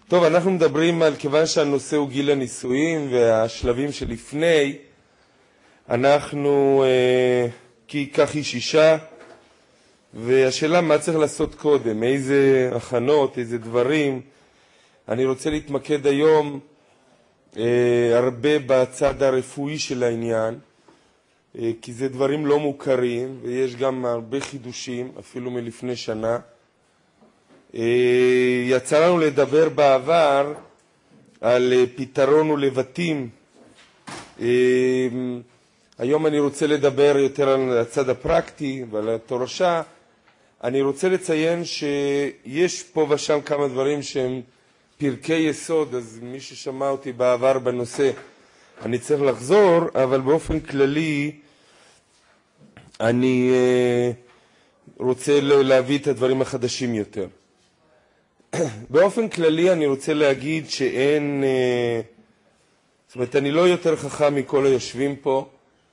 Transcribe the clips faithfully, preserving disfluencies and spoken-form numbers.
טוב, אנחנו מדברים על, כיוון שהנושא הוא גיל הנישואים והשלבים שלפני, אנחנו, אה, כי כך היא שישה, והשאלה מה צריך לעשות קודם, איזה הכנות, איזה דברים. אני רוצה להתמקד היום אה, הרבה בצד הרפואי של העניין, אה, כי זה דברים לא מוכרים, ויש גם הרבה חידושים, אפילו מלפני שנה. יצא לנו לדבר בעבר על פתרון ולבטים. היום אני רוצה לדבר יותר על הצד הפרקטי ועל התורשה. אני רוצה לציין שיש פה ושם כמה דברים שהם פרקי יסוד, אז מי ששמע אותי בעבר בנושא אני צריך לחזור, אבל באופן כללי אני רוצה להביא את הדברים החדשים יותר. באופן כללי אני רוצה להגיד שאין, זאת אומרת, אני לא יותר חכם מכל היושבים פה.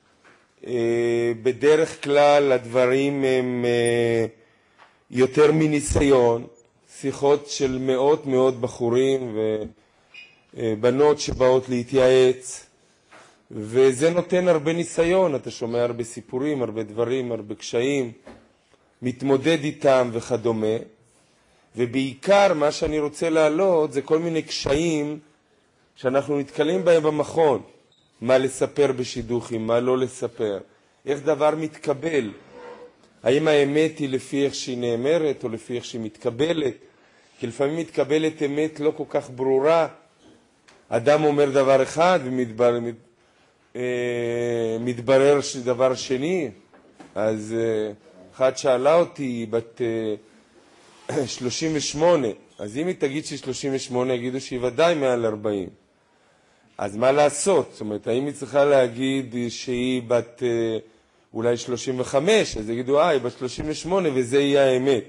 בדרך כלל הדברים הם יותר מניסיון, שיחות של מאות מאות בחורים ובנות שבאות להתייעץ, וזה נותן הרבה ניסיון. אתה שומע הרבה סיפורים, הרבה דברים, הרבה קשיים, מתמודד איתם וכדומה. ובעיקר מה שאני רוצה להעלות זה כל מיני קשיים שאנחנו נתקלים בהם במכון. מה לספר בשידוכים, מה לא לספר, איך דבר מתקבל. האם האמת היא לפי איך שהיא נאמרת או לפי איך שהיא מתקבלת? כי לפעמים מתקבלת אמת לא כל כך ברורה. אדם אומר דבר אחד ומתברר מתברר דבר שני. אז אחת שאלה אותי, בת שלושים ושמונה, אז אם היא תגיד ש-שלושים ושמונה, יגידו שהיא ודאי מעל ארבעים. אז מה לעשות? זאת אומרת, האם היא צריכה להגיד שהיא בת אולי שלושים וחמש, אז יגידו, אה, היא בת שלושים ושמונה, וזה יהיה האמת.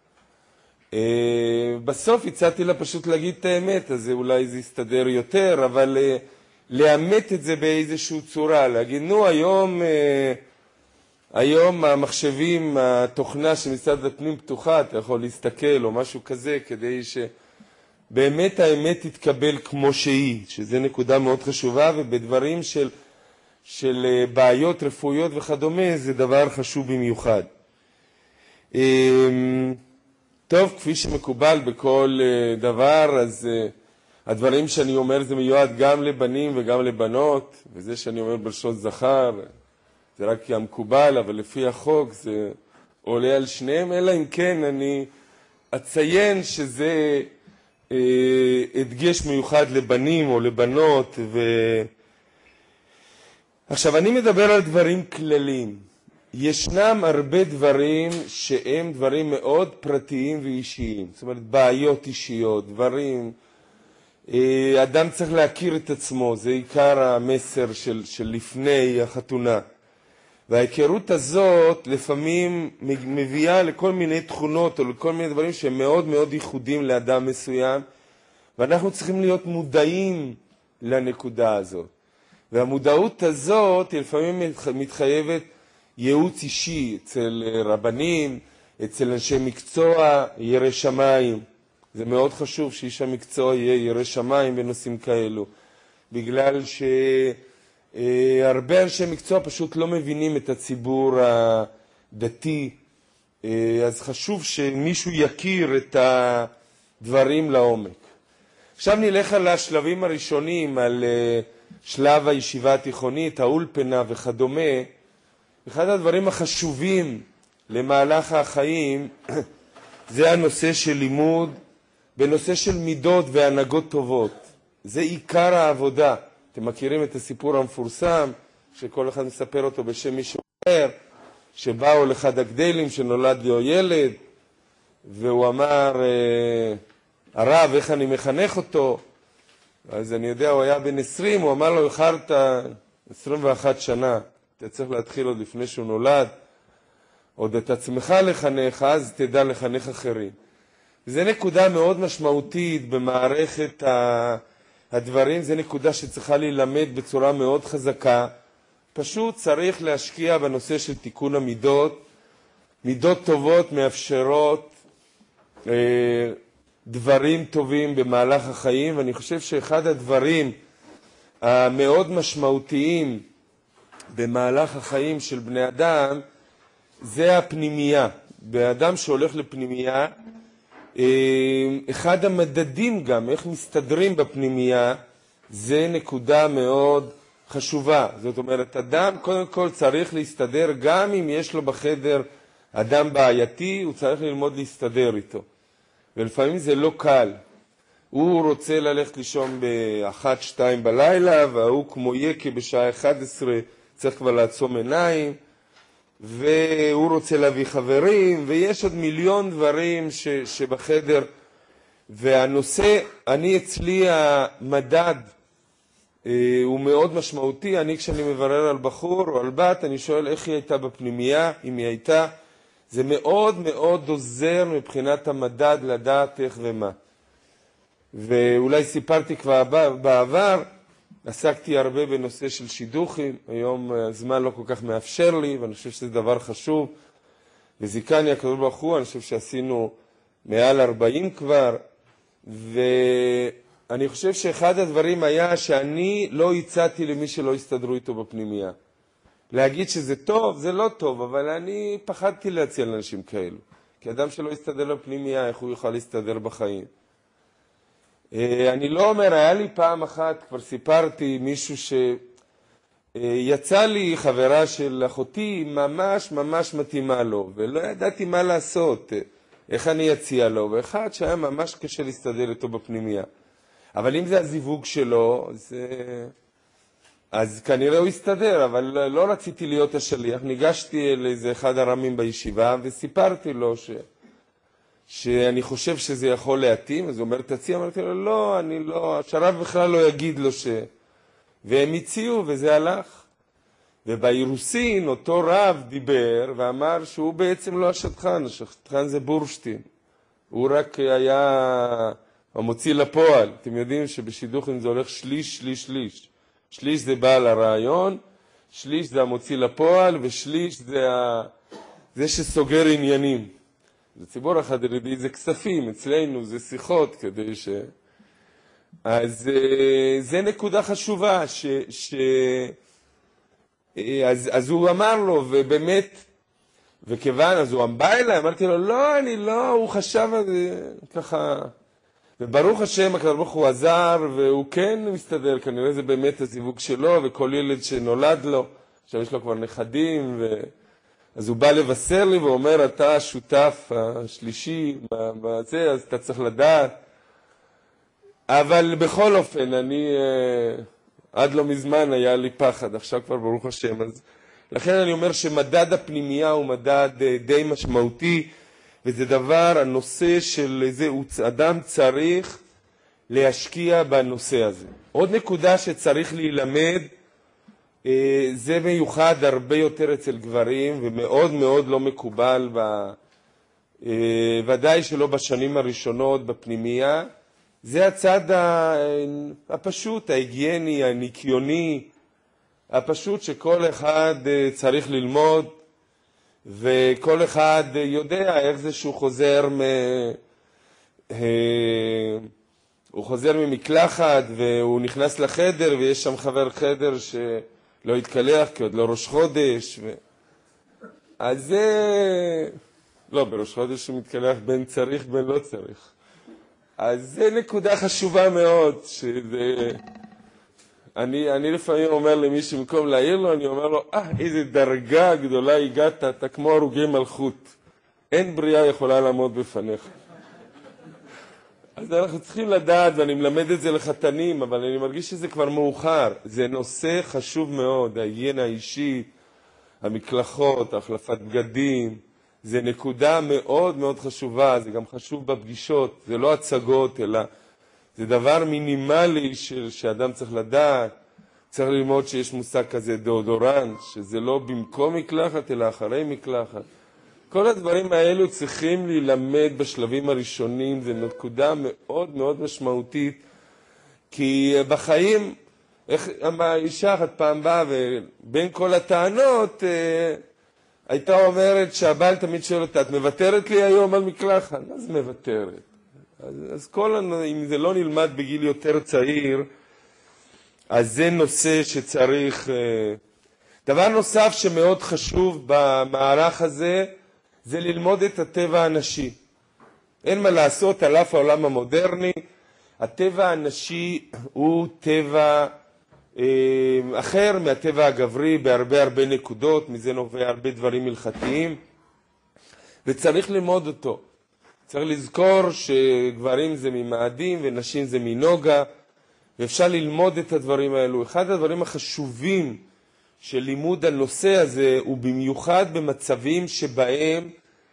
בסוף הצעתי לה פשוט להגיד את האמת, אז אולי זה יסתדר יותר, אבל לאמת את זה באיזושהי צורה, להגיד, נו, היום... היום המחשבים, התוכנה של משרד הפנים פתוחה, אתה יכול להסתכל או משהו כזה, כדי שבאמת האמת תתקבל כמו שהיא, שזה נקודה מאוד חשובה, ובדברים של, של בעיות רפואיות וכדומה, זה דבר חשוב במיוחד. טוב, כפי שמקובל בכל דבר, אז הדברים שאני אומר זה מיועד גם לבנים וגם לבנות, וזה שאני אומר בלשון זכר, זה רק המקובל, אבל לפי החוק זה עולה על שניהם, אלא אם כן אני אציין שזה אה, הדגש מיוחד לבנים או לבנות. ו... עכשיו, אני מדבר על דברים כלליים. ישנם הרבה דברים שהם דברים מאוד פרטיים ואישיים. זאת אומרת, בעיות אישיות, דברים... אה, אדם צריך להכיר את עצמו, זה עיקר המסר של, של לפני החתונה. וההיכרות הזאת לפעמים מביאה לכל מיני תכונות או לכל מיני דברים שהם מאוד מאוד ייחודיים לאדם מסוים, ואנחנו צריכים להיות מודעים לנקודה הזאת. והמודעות הזאת היא לפעמים מתחייבת ייעוץ אישי אצל רבנים, אצל אנשי מקצוע, ירא שמיים. זה מאוד חשוב שאיש המקצוע יהיה ירא שמיים בנושאים כאלו, בגלל ש... הרבה אנשי מקצוע פשוט לא מבינים את הציבור הדתי, אז חשוב שמישהו יכיר את הדברים לעומק. עכשיו נלך על השלבים הראשונים, על שלב הישיבה התיכונית, האולפנה וכדומה. אחד הדברים החשובים למהלך החיים זה הנושא של לימוד, בנושא של מידות והנהגות טובות. זה עיקר העבודה. אתם מכירים את הסיפור המפורסם, שכל אחד מספר אותו בשם מישהו אחר, שבאו לאחד הגדלים שנולד לו ילד, והוא אמר, הרב, איך אני מחנך אותו? אז אני יודע, הוא היה בן עשרים, הוא אמר לו, איחרת עשרים ואחת שנה, אתה צריך להתחיל עוד לפני שהוא נולד, עוד את עצמך לחנך, אז תדע לחנך אחרים. וזו נקודה מאוד משמעותית במערכת ה... הדברים, זה נקודה שצריכה להילמד בצורה מאוד חזקה. פשוט צריך להשקיע בנושא של תיקון המידות. מידות טובות מאפשרות אה, דברים טובים במהלך החיים, ואני חושב שאחד הדברים המאוד משמעותיים במהלך החיים של בני אדם זה הפנימייה. באדם שהולך לפנימייה, אחד המדדים גם, איך מסתדרים בפנימייה, זה נקודה מאוד חשובה. זאת אומרת, אדם קודם כל צריך להסתדר, גם אם יש לו בחדר אדם בעייתי, הוא צריך ללמוד להסתדר איתו. ולפעמים זה לא קל. הוא רוצה ללכת לישון באחת, שתיים בלילה, והוא כמו יקה בשעה אחת עשרה צריך כבר לעצום עיניים, והוא רוצה להביא חברים, ויש עוד מיליון דברים ש, שבחדר. והנושא, אני אצלי המדד, אה, הוא מאוד משמעותי. אני כשאני מברר על בחור או על בת, אני שואל איך היא הייתה בפנימייה, אם היא הייתה. זה מאוד מאוד עוזר מבחינת המדד לדעת איך ומה. ואולי סיפרתי כבר בעבר, עסקתי הרבה בנושא של שידוכים, היום הזמן לא כל כך מאפשר לי, ואני חושב שזה דבר חשוב. וזיקני הקדוש ברוך הוא, אני חושב שעשינו מעל ארבעים כבר, ואני חושב שאחד הדברים היה שאני לא הצעתי למי שלא הסתדרו איתו בפנימייה. להגיד שזה טוב, זה לא טוב, אבל אני פחדתי להציע לאנשים כאלו. כי אדם שלא יסתדר בפנימייה, איך הוא יוכל להסתדר בחיים? אני לא אומר, היה לי פעם אחת, כבר סיפרתי, מישהו שיצא לי חברה של אחותי, ממש ממש מתאימה לו, ולא ידעתי מה לעשות, איך אני אציע לו, ואחד שהיה ממש קשה להסתדר איתו בפנימייה. אבל אם זה הזיווג שלו, זה... אז כנראה הוא יסתדר, אבל לא רציתי להיות השליח. ניגשתי לאיזה אחד הרמים בישיבה וסיפרתי לו ש... שאני חושב שזה יכול להתאים. אז הוא אומר, תציע, אמרתי לו, לא, אני לא, השרב בכלל לא יגיד לו ש... והם הציעו וזה הלך. ובאירוסין אותו רב דיבר ואמר שהוא בעצם לא השטחן, השטחן זה בורשטיין. הוא רק היה המוציא לפועל. אתם יודעים שבשידוכים זה הולך שליש, שליש, שליש. שליש זה בעל הרעיון, שליש זה המוציא לפועל, ושליש זה, ה... זה שסוגר עניינים. בציבור החרדי זה כספים, אצלנו זה שיחות כדי ש... אז זה נקודה חשובה, ש... ש... אז, אז הוא אמר לו, ובאמת, וכיוון, אז הוא בא אליי, אמרתי לו, לא, אני לא, הוא חשב על זה ככה... וברוך השם, הקדוש ברוך הוא עזר, והוא כן מסתדר, כנראה זה באמת הזיווג שלו, וכל ילד שנולד לו, עכשיו יש לו כבר נכדים, ו... אז הוא בא לבשר לי ואומר, אתה השותף השלישי בזה, אז אתה צריך לדעת. אבל בכל אופן, אני, עד לא מזמן היה לי פחד, עכשיו כבר ברוך השם. אז לכן אני אומר שמדד הפנימייה הוא מדד די משמעותי, וזה דבר, הנושא של איזה אדם צריך להשקיע בנושא הזה. עוד נקודה שצריך להילמד, זה מיוחד הרבה יותר אצל גברים, ומאוד מאוד לא מקובל, ודאי שלא בשנים הראשונות בפנימייה, זה הצד הפשוט, ההיגייני, הניקיוני, הפשוט שכל אחד צריך ללמוד, וכל אחד יודע איך זה שהוא חוזר מ... הוא חוזר ממקלחת והוא נכנס לחדר ויש שם חבר חדר שלא יתקלח כי עוד לא ראש חודש ו... אז זה... לא, בראש חודש הוא מתקלח בין צריך בין לא צריך. אז זה נקודה חשובה מאוד שזה... אני, אני לפעמים אומר למישהו, במקום להעיר לו, אני אומר לו, אה, איזה דרגה גדולה הגעת, אתה כמו הרוגי מלכות. אין בריאה יכולה לעמוד בפניך. אז אנחנו צריכים לדעת, ואני מלמד את זה לחתנים, אבל אני מרגיש שזה כבר מאוחר. זה נושא חשוב מאוד, ההיגיינה האישית, המקלחות, החלפת בגדים. זה נקודה מאוד מאוד חשובה, זה גם חשוב בפגישות, זה לא הצגות, אלא... זה דבר מינימלי ש... שאדם צריך לדעת. צריך ללמוד שיש מושג כזה דאודורנט, שזה לא במקום מקלחת, אלא אחרי מקלחת. כל הדברים האלו צריכים להילמד בשלבים הראשונים, זה נקודה מאוד מאוד משמעותית, כי בחיים, איך האישה אחת פעם באה, ובין כל הטענות, אה, הייתה אומרת שהבעל תמיד שואל אותה, את מוותרת לי היום על מקלחת? אז מוותרת. אז, אז כל, אם זה לא נלמד בגיל יותר צעיר, אז זה נושא שצריך... דבר נוסף שמאוד חשוב במערך הזה, זה ללמוד את הטבע הנשי. אין מה לעשות, על אף העולם המודרני, הטבע הנשי הוא טבע אה, אחר מהטבע הגברי בהרבה הרבה נקודות, מזה נובע הרבה דברים הלכתיים, וצריך ללמוד אותו. צריך לזכור שגברים זה ממאדים ונשים זה מנוגה, ואפשר ללמוד את הדברים האלו. אחד הדברים החשובים של לימוד הנושא הזה הוא במיוחד במצבים שבהם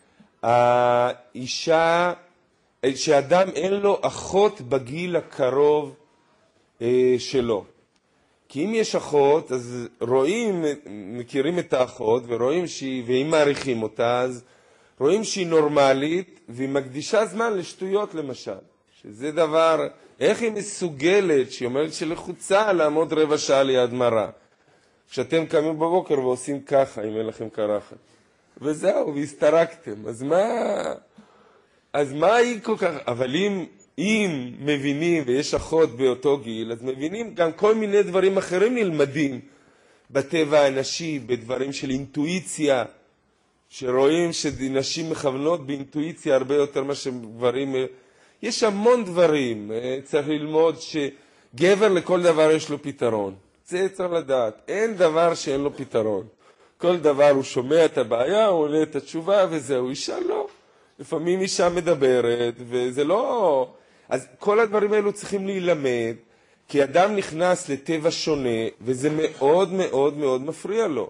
האישה, שאדם אין לו אחות בגיל הקרוב אה, שלו. כי אם יש אחות, אז רואים, מכירים את האחות ורואים שהיא, ואם מעריכים אותה, אז רואים שהיא נורמלית והיא מקדישה זמן לשטויות למשל. שזה דבר, איך היא מסוגלת, שהיא אומרת שלחוצה לעמוד רבע שעה ליד מראה. כשאתם קמים בבוקר ועושים ככה, אם אין לכם קרחת. וזהו, והסתרקתם. אז מה, אז מה היא כל כך, אבל אם, אם מבינים ויש אחות באותו גיל, אז מבינים גם כל מיני דברים אחרים נלמדים בטבע האנשי, בדברים של אינטואיציה, שרואים שנשים מכוונות באינטואיציה הרבה יותר מה שגברים, יש המון דברים, צריך ללמוד שגבר לכל דבר יש לו פתרון. זה צריך לדעת, אין דבר שאין לו פתרון. כל דבר הוא שומע את הבעיה, הוא עולה את התשובה וזהו, אישה לא. לפעמים אישה מדברת וזה לא... אז כל הדברים האלו צריכים להילמד, כי אדם נכנס לטבע שונה וזה מאוד מאוד מאוד מפריע לו.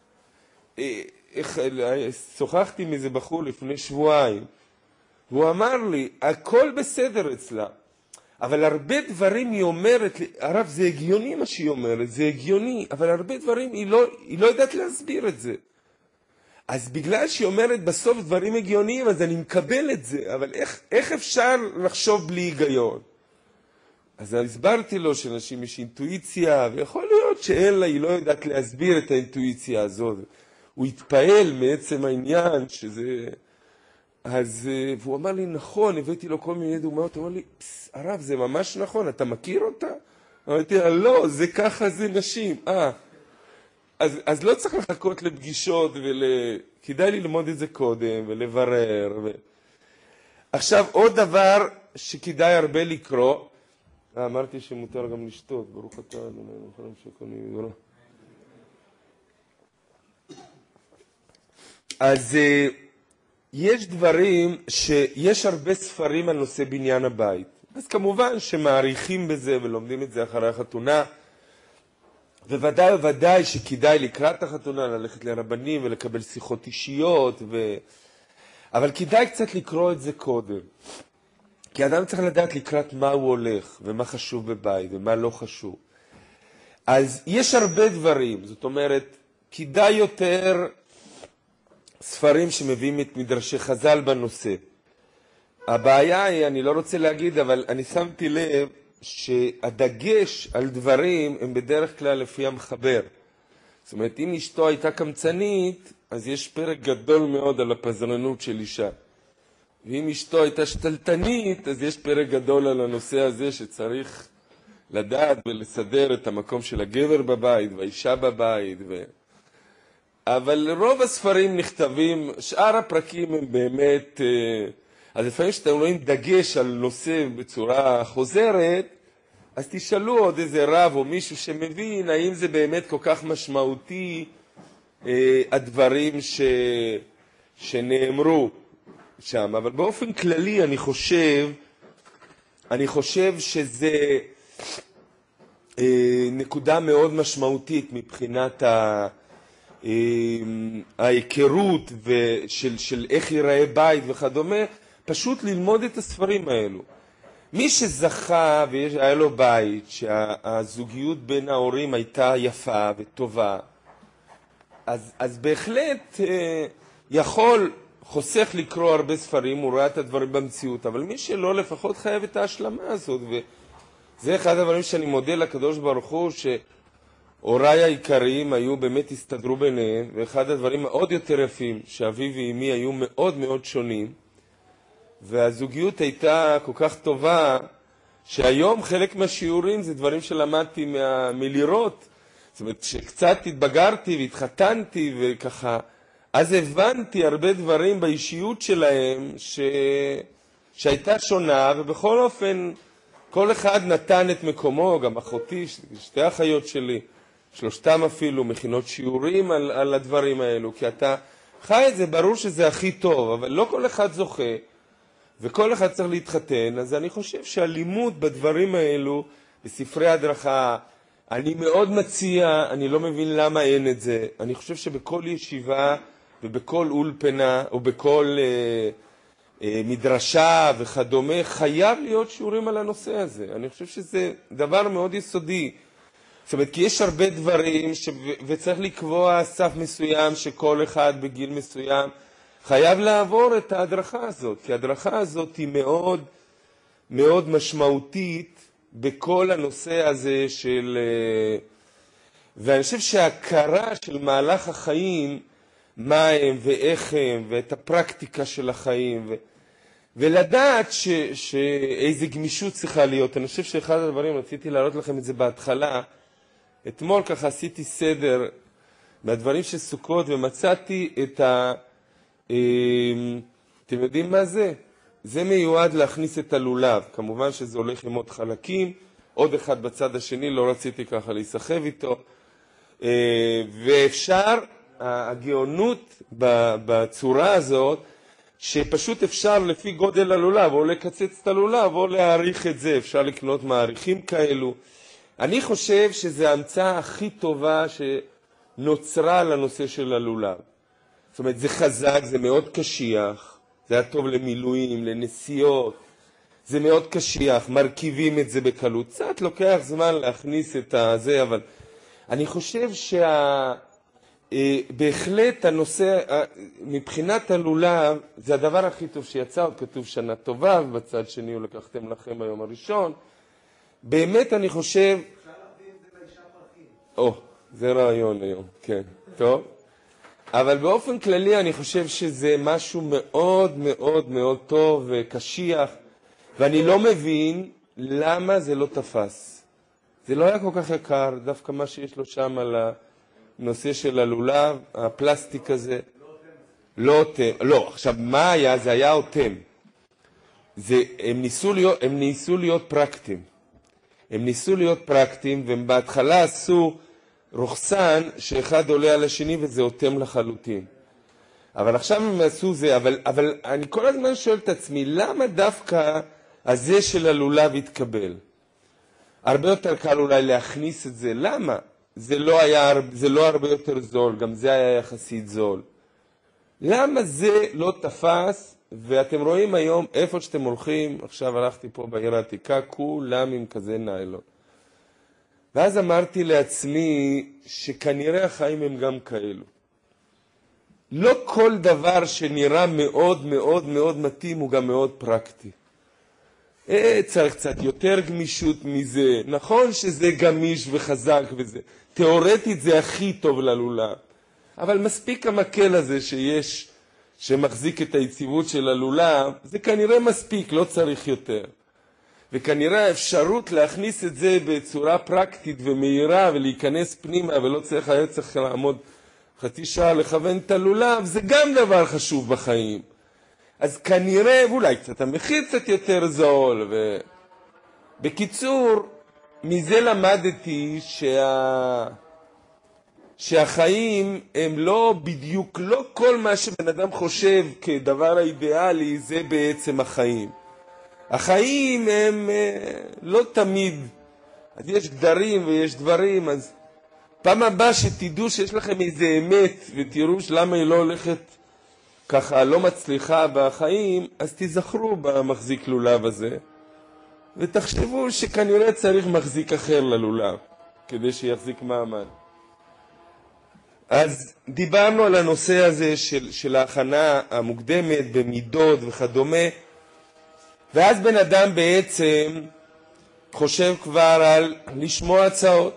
שוחחתי עם איזה בחור לפני שבועיים, והוא אמר לי, הכל בסדר אצלה. אבל הרבה דברים היא אומרת, הרב זה הגיוני מה שהיא אומרת, זה הגיוני, אבל הרבה דברים היא לא, היא לא יודעת להסביר את זה. אז בגלל שהיא אומרת בסוף דברים הגיוניים, אז אני מקבל את זה, אבל איך, איך אפשר לחשוב בלי היגיון? אז אני הסברתי לו שאנשים יש אינטואיציה, ויכול להיות שאין לה, היא לא יודעת להסביר את האינטואיציה הזאת. הוא התפעל מעצם העניין שזה... אז, והוא אמר לי, נכון, הבאתי לו כל מיני דוגמאות, הוא אמר לי, פס, הרב, זה ממש נכון, אתה מכיר אותה? אמרתי, לא, זה ככה, זה נשים. אה, אז, אז לא צריך לחכות לפגישות, ול... כדאי ללמוד את זה קודם, ולברר. ו... עכשיו, עוד דבר שכדאי הרבה לקרוא, אה, אמרתי שמותר גם לשתות, ברוך אתה, אדוני, נכון, שקוני, לא. אז... יש דברים שיש הרבה ספרים על נושא בניין הבית. אז כמובן שמעריכים בזה ולומדים את זה אחרי החתונה. וודאי וודאי שכדאי לקראת החתונה ללכת לרבנים ולקבל שיחות אישיות. ו... אבל כדאי קצת לקרוא את זה קודם. כי אדם צריך לדעת לקראת מה הוא הולך ומה חשוב בבית ומה לא חשוב. אז יש הרבה דברים. זאת אומרת, כדאי יותר... ספרים שמביאים את מדרשי חז"ל בנושא. הבעיה היא, אני לא רוצה להגיד, אבל אני שמתי לב שהדגש על דברים הם בדרך כלל לפי המחבר. זאת אומרת, אם אשתו הייתה קמצנית, אז יש פרק גדול מאוד על הפזרנות של אישה. ואם אשתו הייתה שתלטנית, אז יש פרק גדול על הנושא הזה שצריך לדעת ולסדר את המקום של הגבר בבית והאישה בבית ו... אבל רוב הספרים נכתבים, שאר הפרקים הם באמת, אז לפעמים שאתם רואים דגש על נושא בצורה חוזרת, אז תשאלו עוד איזה רב או מישהו שמבין, האם זה באמת כל כך משמעותי, הדברים ש... שנאמרו שם. אבל באופן כללי אני חושב, אני חושב שזה נקודה מאוד משמעותית מבחינת ה... ההיכרות של, של איך ייראה בית וכדומה, פשוט ללמוד את הספרים האלו. מי שזכה והיה לו בית, שהזוגיות בין ההורים הייתה יפה וטובה, אז, אז בהחלט יכול, חוסך לקרוא הרבה ספרים, הוא רואה את הדברים במציאות, אבל מי שלא לפחות חייב את ההשלמה הזאת, וזה אחד הדברים שאני מודה לקדוש ברוך הוא, ש... הוריי העיקריים היו באמת הסתדרו ביניהם, ואחד הדברים מאוד יותר יפים, שאבי ואמי היו מאוד מאוד שונים, והזוגיות הייתה כל כך טובה, שהיום חלק מהשיעורים זה דברים שלמדתי מה... מלראות. זאת אומרת, שקצת התבגרתי והתחתנתי וככה, אז הבנתי הרבה דברים באישיות שלהם ש... שהייתה שונה, ובכל אופן כל אחד נתן את מקומו, גם אחותי, שתי אחיות שלי, שלושתם אפילו, מכינות שיעורים על, על הדברים האלו, כי אתה חי את זה, ברור שזה הכי טוב, אבל לא כל אחד זוכה, וכל אחד צריך להתחתן, אז אני חושב שהלימוד בדברים האלו, בספרי הדרכה, אני מאוד מציע, אני לא מבין למה אין את זה, אני חושב שבכל ישיבה ובכל אולפנה, או בכל אה, אה, מדרשה וכדומה, חייב להיות שיעורים על הנושא הזה. אני חושב שזה דבר מאוד יסודי. זאת אומרת, כי יש הרבה דברים, ש... וצריך לקבוע סף מסוים שכל אחד בגיל מסוים חייב לעבור את ההדרכה הזאת, כי ההדרכה הזאת היא מאוד מאוד משמעותית בכל הנושא הזה של... ואני חושב שההכרה של מהלך החיים, מה הם ואיך הם, ואת הפרקטיקה של החיים, ו... ולדעת ש... שאיזה גמישות צריכה להיות. אני חושב שאחד הדברים, רציתי להראות לכם את זה בהתחלה, אתמול ככה עשיתי סדר מהדברים של סוכות ומצאתי את ה... אתם יודעים מה זה? זה מיועד להכניס את הלולב. כמובן שזה הולך עם עוד חלקים, עוד אחד בצד השני, לא רציתי ככה להיסחב איתו. ואפשר, הגאונות בצורה הזאת, שפשוט אפשר לפי גודל הלולב, או לקצץ את הלולב, או להאריך את זה. אפשר לקנות מעריכים כאלו. אני חושב שזה ההמצאה הכי טובה שנוצרה לנושא של הלולב. זאת אומרת, זה חזק, זה מאוד קשיח, זה היה טוב למילואים, לנסיעות, זה מאוד קשיח, מרכיבים את זה בקלות. קצת לוקח זמן להכניס את זה, אבל אני חושב שבהחלט הנושא, מבחינת הלולב, זה הדבר הכי טוב שיצא, עוד כתוב שנה טובה, ובצד שני הוא לקחתם לכם היום הראשון. באמת אני חושב... אפשר להביא את זה לאישה פרחים. או, זה רעיון היום, כן, טוב. אבל באופן כללי אני חושב שזה משהו מאוד מאוד מאוד טוב וקשיח, ואני לא מבין למה זה לא תפס. זה לא היה כל כך יקר, דווקא מה שיש לו שם על הנושא של הלולב, הפלסטיק הזה. לא אותם. לא, עכשיו מה היה? זה היה אותם. זה, הם ניסו להיות, הם ניסו להיות פרקטיים. הם ניסו להיות פרקטיים, והם בהתחלה עשו רוחסן שאחד עולה על השני וזה אותם לחלוטין. אבל עכשיו הם עשו זה, אבל, אבל אני כל הזמן שואל את עצמי, למה דווקא הזה של הלולב התקבל? הרבה יותר קל אולי להכניס את זה, למה? זה לא היה, זה לא הרבה יותר זול, גם זה היה יחסית זול. למה זה לא תפס? ואתם רואים היום איפה שאתם הולכים, עכשיו הלכתי פה בעיר העתיקה, כולם עם כזה ניילון. ואז אמרתי לעצמי שכנראה החיים הם גם כאלו. לא כל דבר שנראה מאוד מאוד מאוד מתאים הוא גם מאוד פרקטי. אה, צריך קצת יותר גמישות מזה. נכון שזה גמיש וחזק וזה. תיאורטית זה הכי טוב ללולב. אבל מספיק המקל הזה שיש, שמחזיק את היציבות של הלולב, זה כנראה מספיק, לא צריך יותר. וכנראה האפשרות להכניס את זה בצורה פרקטית ומהירה ולהיכנס פנימה ולא צריך, היה צריך לעמוד חצי שעה לכוון את הלולב, זה גם דבר חשוב בחיים. אז כנראה, ואולי קצת המחיר קצת יותר זול. ו... בקיצור, מזה למדתי שה... שהחיים הם לא בדיוק, לא כל מה שבן אדם חושב כדבר האידיאלי זה בעצם החיים. החיים הם לא תמיד, אז יש גדרים ויש דברים, אז פעם הבאה שתדעו שיש לכם איזה אמת ותראו למה היא לא הולכת ככה, לא מצליחה בחיים, אז תזכרו במחזיק לולב הזה, ותחשבו שכנראה צריך מחזיק אחר ללולב, כדי שיחזיק מעמד. אז דיברנו על הנושא הזה של, של ההכנה המוקדמת במידות וכדומה, ואז בן אדם בעצם חושב כבר על לשמוע הצעות.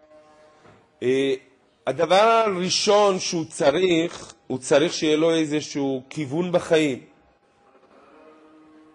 הדבר הראשון שהוא צריך, הוא צריך שיהיה לו איזשהו כיוון בחיים.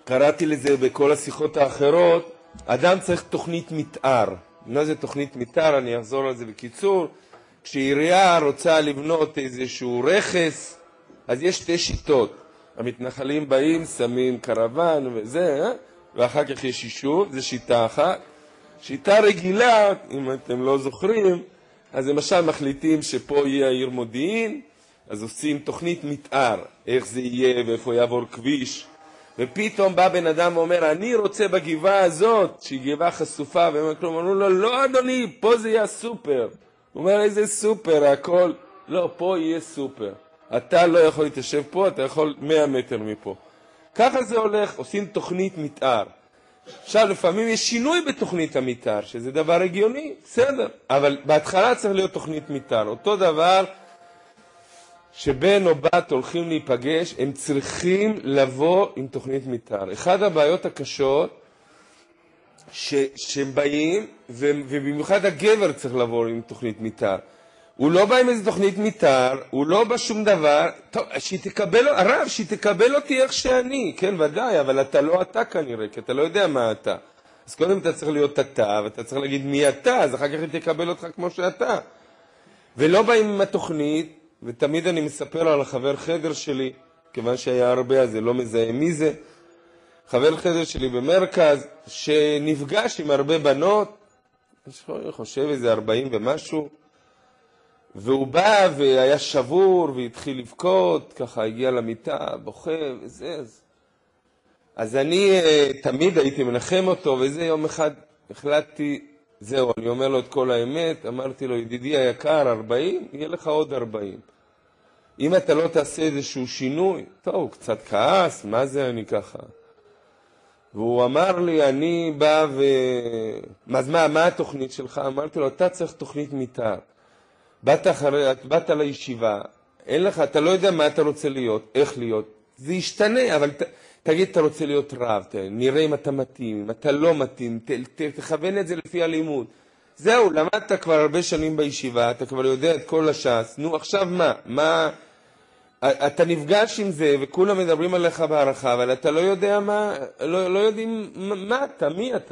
קראתי לזה בכל השיחות האחרות, אדם צריך תוכנית מתאר. מה זה תוכנית מתאר? אני אחזור על זה בקיצור. כשעירייה רוצה לבנות איזשהו רכס, אז יש שתי שיטות. המתנחלים באים, שמים קרוון וזה, אה? ואחר כך יש יישוב, זה שיטה אחת. שיטה רגילה, אם אתם לא זוכרים, אז למשל מחליטים שפה יהיה העיר מודיעין, אז עושים תוכנית מתאר, איך זה יהיה ואיפה יעבור כביש. ופתאום בא בן אדם ואומר, אני רוצה בגבעה הזאת, שהיא גבעה חשופה, והם אומרים לו, לא אדוני, פה זה יהיה סופר. הוא אומר, איזה סופר, הכל, לא, פה יהיה סופר. אתה לא יכול להתיישב פה, אתה יכול מאה מטר מפה. ככה זה הולך, עושים תוכנית מתאר. עכשיו, לפעמים יש שינוי בתוכנית המתאר, שזה דבר הגיוני, בסדר. אבל בהתחלה צריך להיות תוכנית מתאר. אותו דבר, שבן או בת הולכים להיפגש, הם צריכים לבוא עם תוכנית מתאר. אחד הבעיות הקשות, ש, שהם באים, ו, ובמיוחד הגבר צריך לבוא עם תוכנית מתאר. הוא לא בא עם איזו תוכנית מתאר, הוא לא בא שום דבר, טוב, שהיא תקבל, הרב, שהיא תקבל אותי איך שאני, כן, ודאי, אבל אתה לא אתה כנראה, כי אתה לא יודע מה אתה. אז קודם אתה צריך להיות אתה, ואתה צריך להגיד מי אתה, אז אחר כך היא תקבל אותך כמו שאתה. ולא באים עם התוכנית, ותמיד אני מספר על החבר חדר שלי, כיוון שהיה הרבה, אז זה לא מזהה מי זה, חבר חדר שלי במרכז, שנפגש עם הרבה בנות, אני חושב איזה ארבעים ומשהו, והוא בא והיה שבור והתחיל לבכות, ככה הגיע למיטה, בוכה וזה. אז, אז אני תמיד הייתי מנחם אותו, וזה יום אחד החלטתי, זהו, אני אומר לו את כל האמת, אמרתי לו, ידידי היקר, ארבעים, יהיה לך עוד ארבעים. אם אתה לא תעשה איזשהו שינוי, טוב, הוא קצת כעס, מה זה אני ככה? והוא אמר לי, אני בא ו... אז מה, מה התוכנית שלך? אמרתי לו, אתה צריך תוכנית מתאר. באת, אחרי, באת לישיבה, אין לך, אתה לא יודע מה אתה רוצה להיות, איך להיות. זה ישתנה, אבל ת, תגיד, אתה רוצה להיות רב, ת, נראה אם אתה מתאים, אם אתה לא מתאים, ת, ת, תכוון את זה לפי הלימוד. זהו, למדת כבר הרבה שנים בישיבה, אתה כבר יודע את כל הש"ס, נו עכשיו מה? מה? אתה נפגש עם זה וכולם מדברים עליך בערכה, אבל אתה לא יודע מה, לא, לא יודעים מה אתה, מי אתה.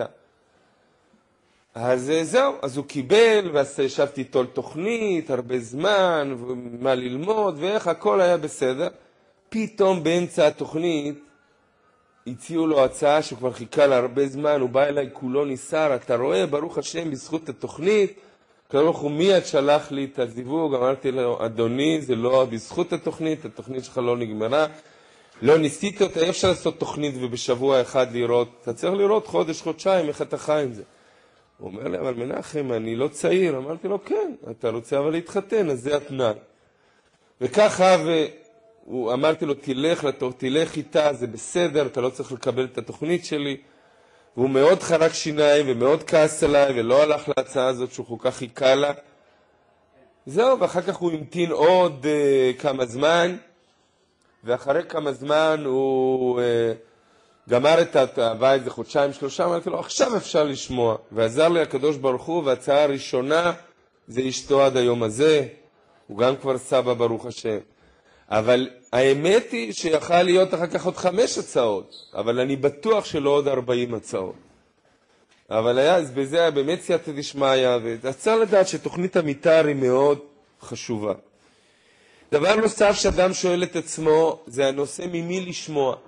אז זהו, אז הוא קיבל, ואז ישבתי איתו על תוכנית, הרבה זמן, ומה ללמוד, ואיך הכל היה בסדר. פתאום באמצע התוכנית, הציעו לו הצעה שכבר חיכה לה הרבה זמן, הוא בא אליי כולו ניסר, אתה רואה, ברוך השם, בזכות התוכנית, כלומר, הוא מיד שלח לי את הזיווג, אמרתי לו, אדוני, זה לא בזכות התוכנית, התוכנית שלך לא נגמרה, לא ניסיתי אותה, אי אפשר לעשות תוכנית ובשבוע אחד לראות, אתה צריך לראות חודש, חודשיים, איך אתה חי עם זה. הוא אומר לי, אבל מנחם, אני לא צעיר. אמרתי לו, כן, אתה רוצה אבל להתחתן, אז זה התנאי. וככה, והוא, אמרתי לו, תלך לתוך, תלך איתה, זה בסדר, אתה לא צריך לקבל את התוכנית שלי. והוא מאוד חרק שיניים ומאוד כעס עליי, ולא הלך להצעה הזאת שהוא כל כך חיכה לה. זהו, ואחר כך הוא המתין עוד uh, כמה זמן, ואחרי כמה זמן הוא... Uh, גמר את התאווה איזה חודשיים שלושה, אמרתי לו, עכשיו אפשר לשמוע. ועזר לי הקדוש ברוך הוא, וההצעה הראשונה זה אשתו עד היום הזה, הוא גם כבר סבא ברוך השם. אבל האמת היא שיכל להיות אחר כך עוד חמש הצעות, אבל אני בטוח שלא עוד ארבעים הצעות. אבל היה, אז בזה היה באמת סייעתא דשמיא, וצריך לדעת שתוכנית המתאר היא מאוד חשובה. דבר נוסף שאדם שואל את עצמו, זה הנושא ממי לשמוע.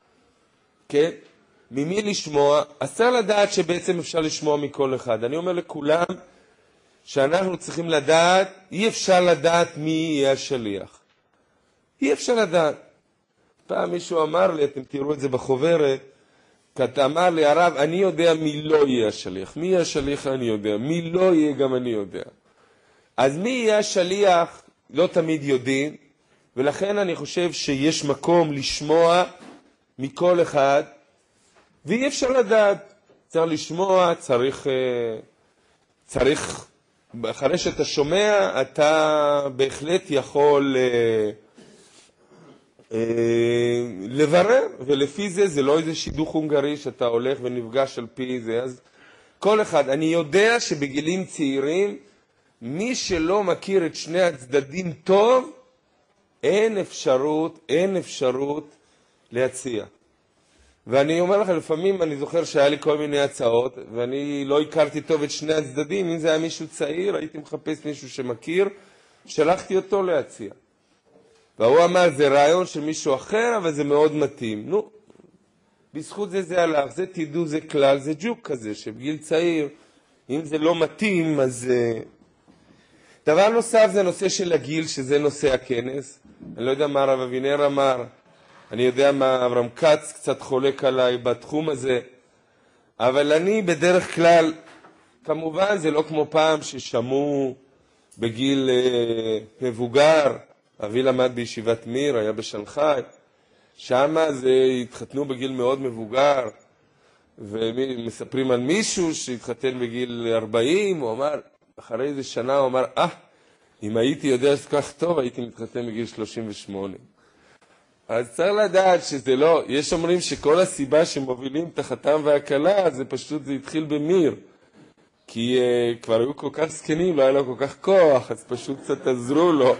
כן? ממי לשמוע? אז צריך לדעת שבעצם אפשר לשמוע מכל אחד. אני אומר לכולם שאנחנו צריכים לדעת, אי אפשר לדעת מי יהיה השליח. אי אפשר לדעת. פעם מישהו אמר לי, אתם תראו את זה בחוברת, כי אתה אמר לי, הרב, אני יודע מי לא יהיה השליח. מי יהיה השליח אני יודע, מי לא יהיה גם אני יודע. אז מי יהיה השליח לא תמיד יודעים, ולכן אני חושב שיש מקום לשמוע מכל אחד, ואי אפשר לדעת, צריך לשמוע, צריך, צריך, אחרי שאתה שומע, אתה בהחלט יכול אה, אה, לברר, ולפי זה, זה לא איזה שידוך הונגרי שאתה הולך ונפגש על פי זה, אז כל אחד, אני יודע שבגילים צעירים, מי שלא מכיר את שני הצדדים טוב, אין אפשרות, אין אפשרות להציע. ואני אומר לך, לפעמים אני זוכר שהיה לי כל מיני הצעות, ואני לא הכרתי טוב את שני הצדדים. אם זה היה מישהו צעיר, הייתי מחפש מישהו שמכיר, שלחתי אותו להציע. והוא אמר, זה רעיון של מישהו אחר, אבל זה מאוד מתאים. נו, בזכות זה זה הלך, זה תדעו, זה כלל, זה ג'וק כזה, שבגיל צעיר, אם זה לא מתאים, אז... דבר נוסף זה נושא של הגיל, שזה נושא הכנס. אני לא יודע מה הרב אבינר אמר, אני יודע מה אברהם כץ קצת חולק עליי בתחום הזה, אבל אני בדרך כלל, כמובן זה לא כמו פעם ששמעו בגיל אה, מבוגר, אבי למד בישיבת מיר, היה בשנגחאי, שם זה התחתנו בגיל מאוד מבוגר, ומספרים על מישהו שהתחתן בגיל ארבעים, הוא אמר, אחרי איזה שנה הוא אמר, אה, אם הייתי יודע שזה כך טוב, הייתי מתחתן בגיל שלושים ושמונה. אז צריך לדעת שזה לא, יש אומרים שכל הסיבה שמובילים את החתן והכלה, זה פשוט, זה התחיל במיר. כי uh, כבר היו כל כך סקנים, לא היה לו כל כך כוח, אז פשוט קצת עזרו לו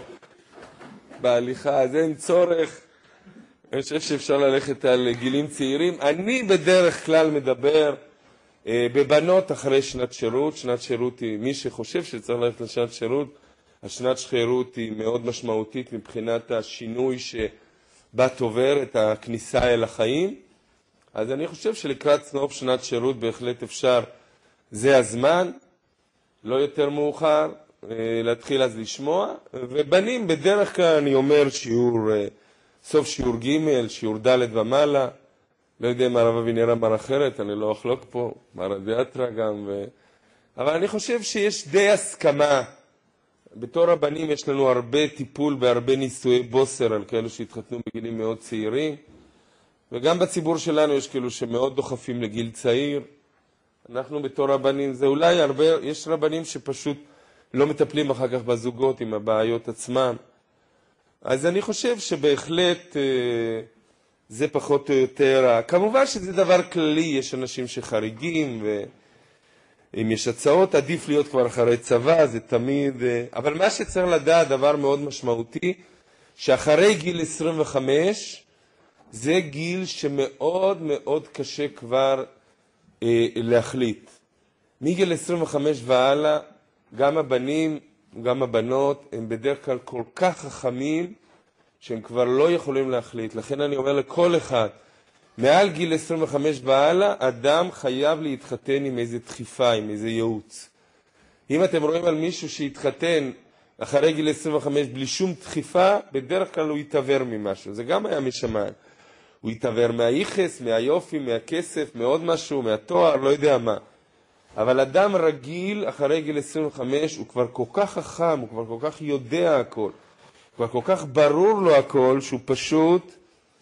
בהליכה. אז אין צורך, אני חושב שאפשר ללכת על גילים צעירים. אני בדרך כלל מדבר uh, בבנות אחרי שנת שירות. שנת שירות היא, מי שחושב שצריך ללכת לשנת שירות, השנת שירות היא מאוד משמעותית מבחינת השינוי ש... בת עובר את הכניסה אל החיים. אז אני חושב שלקראת סוף שנת שירות בהחלט אפשר, זה הזמן, לא יותר מאוחר, להתחיל אז לשמוע. ובנים בדרך כלל אני אומר שיעור, סוף שיעור ג', שיעור ד' ומעלה, לא יודע מה הרב אבינר אמר אחרת, אני לא אחלוק פה, מרא דאתרא גם, ו... אבל אני חושב שיש די הסכמה. בתור הבנים יש לנו הרבה טיפול בהרבה נישואי בוסר על כאלו שהתחתנו בגילים מאוד צעירים, וגם בציבור שלנו יש כאלו שמאוד דוחפים לגיל צעיר. אנחנו בתור הבנים, זה אולי הרבה, יש רבנים שפשוט לא מטפלים אחר כך בזוגות עם הבעיות עצמם. אז אני חושב שבהחלט זה פחות או יותר, כמובן שזה דבר כללי, יש אנשים שחריגים, ו... אם יש הצעות, עדיף להיות כבר אחרי צבא, זה תמיד... אבל מה שצריך לדעת, דבר מאוד משמעותי, שאחרי גיל עשרים וחמש, זה גיל שמאוד מאוד קשה כבר אה, להחליט. מגיל עשרים וחמש והלאה, גם הבנים, גם הבנות, הם בדרך כלל כל כך חכמים, שהם כבר לא יכולים להחליט. לכן אני אומר לכל אחד, מעל גיל עשרים וחמש והלאה, אדם חייב להתחתן עם איזה דחיפה, עם איזה ייעוץ. אם אתם רואים על מישהו שהתחתן אחרי גיל עשרים וחמש בלי שום דחיפה, בדרך כלל הוא יתעבר ממשהו. זה גם היה משמיים. הוא יתעבר מהיחס, מהיופי, מהכסף, מעוד משהו, מהתואר, לא יודע מה. אבל אדם רגיל אחרי גיל עשרים וחמש הוא כבר כל כך חכם, הוא כבר כל כך יודע הכל. כבר כל כך ברור לו הכל שהוא פשוט...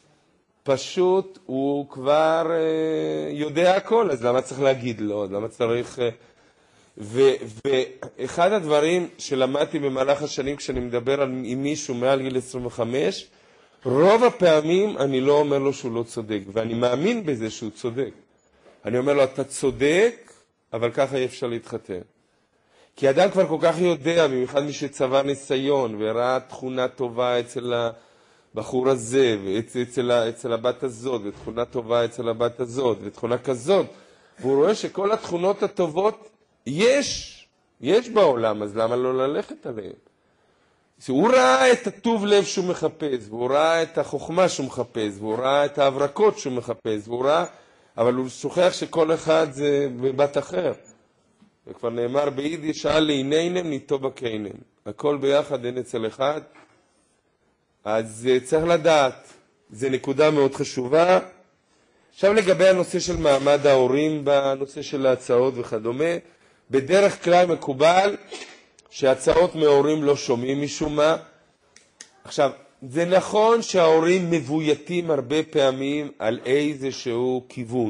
פשוט הוא כבר אה, יודע הכל, אז למה צריך להגיד לו? למה צריך... אה, ו, ואחד הדברים שלמדתי במהלך השנים כשאני מדבר על, עם מישהו מעל גיל עשרים וחמש, רוב הפעמים אני לא אומר לו שהוא לא צודק, ואני מאמין בזה שהוא צודק. אני אומר לו, אתה צודק, אבל ככה אי אפשר להתחתן. כי אדם כבר כל כך יודע, במיוחד מי שצבר ניסיון, וראה תכונה טובה אצל ה... בחור הזה, ואצל אצל הבת הזאת, ותכונה טובה אצל הבת הזאת, ותכונה כזאת, והוא רואה שכל התכונות הטובות יש, יש בעולם, אז למה לא ללכת עליהן? הוא ראה את הטוב לב שהוא מחפש, והוא ראה את החוכמה שהוא מחפש, והוא ראה את ההברקות שהוא מחפש, והוא ראה, אבל הוא שוכח שכל אחד זה בבת אחר. וכבר נאמר ביידיש, אל עיניינם ניטו בקיינם. הכל ביחד אין אצל אחד. אז צריך לדעת, זו נקודה מאוד חשובה. עכשיו לגבי הנושא של מעמד ההורים, בנושא של ההצעות וכדומה, בדרך כלל מקובל שהצעות מההורים לא שומעים משום מה. עכשיו, זה נכון שההורים מבויתים הרבה פעמים על איזשהו כיוון.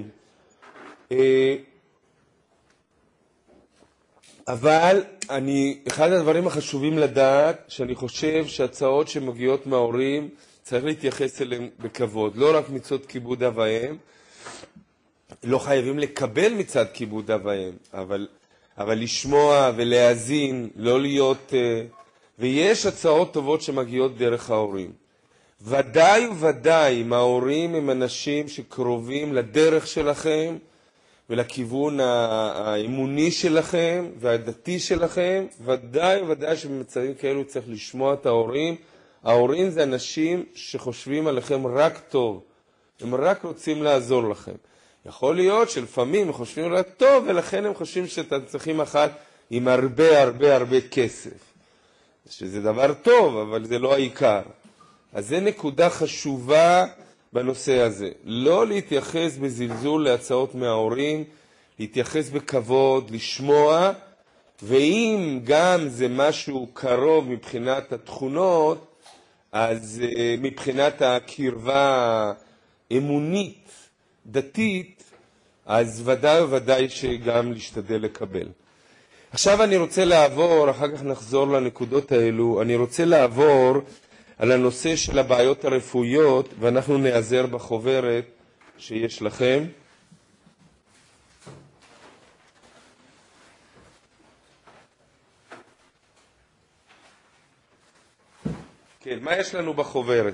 אבל אני, אחד הדברים החשובים לדעת, שאני חושב שהצעות שמגיעות מההורים, צריך להתייחס אליהם בכבוד. לא רק מצד כיבוד אב ואם, לא חייבים לקבל מצד כיבוד אב ואם, אבל, אבל לשמוע ולהאזין, לא להיות... ויש הצעות טובות שמגיעות דרך ההורים. ודאי וודאי אם ההורים הם אנשים שקרובים לדרך שלכם ולכיוון האמוני שלכם והדתי שלכם, ודאי וודאי שבמצבים כאלו צריך לשמוע את ההורים. ההורים זה אנשים שחושבים עליכם רק טוב, הם רק רוצים לעזור לכם. יכול להיות שלפעמים הם חושבים עליכם טוב ולכן הם חושבים שאתם צריכים אחת עם הרבה הרבה הרבה כסף, שזה דבר טוב אבל זה לא העיקר. אז זה נקודה חשובה בנושא הזה, לא להתייחס בזלזול להצעות מההורים, להתייחס בכבוד, לשמוע, ואם גם זה משהו קרוב מבחינת התכונות, אז מבחינת הקרבה אמונית, דתית, אז ודאי וודאי שגם להשתדל לקבל. עכשיו אני רוצה לעבור, אחר כך נחזור לנקודות האלו, אני רוצה לעבור על הנושא של הבעיות הרפואיות, ואנחנו נעזר בחוברת שיש לכם. כן, מה יש לנו בחוברת?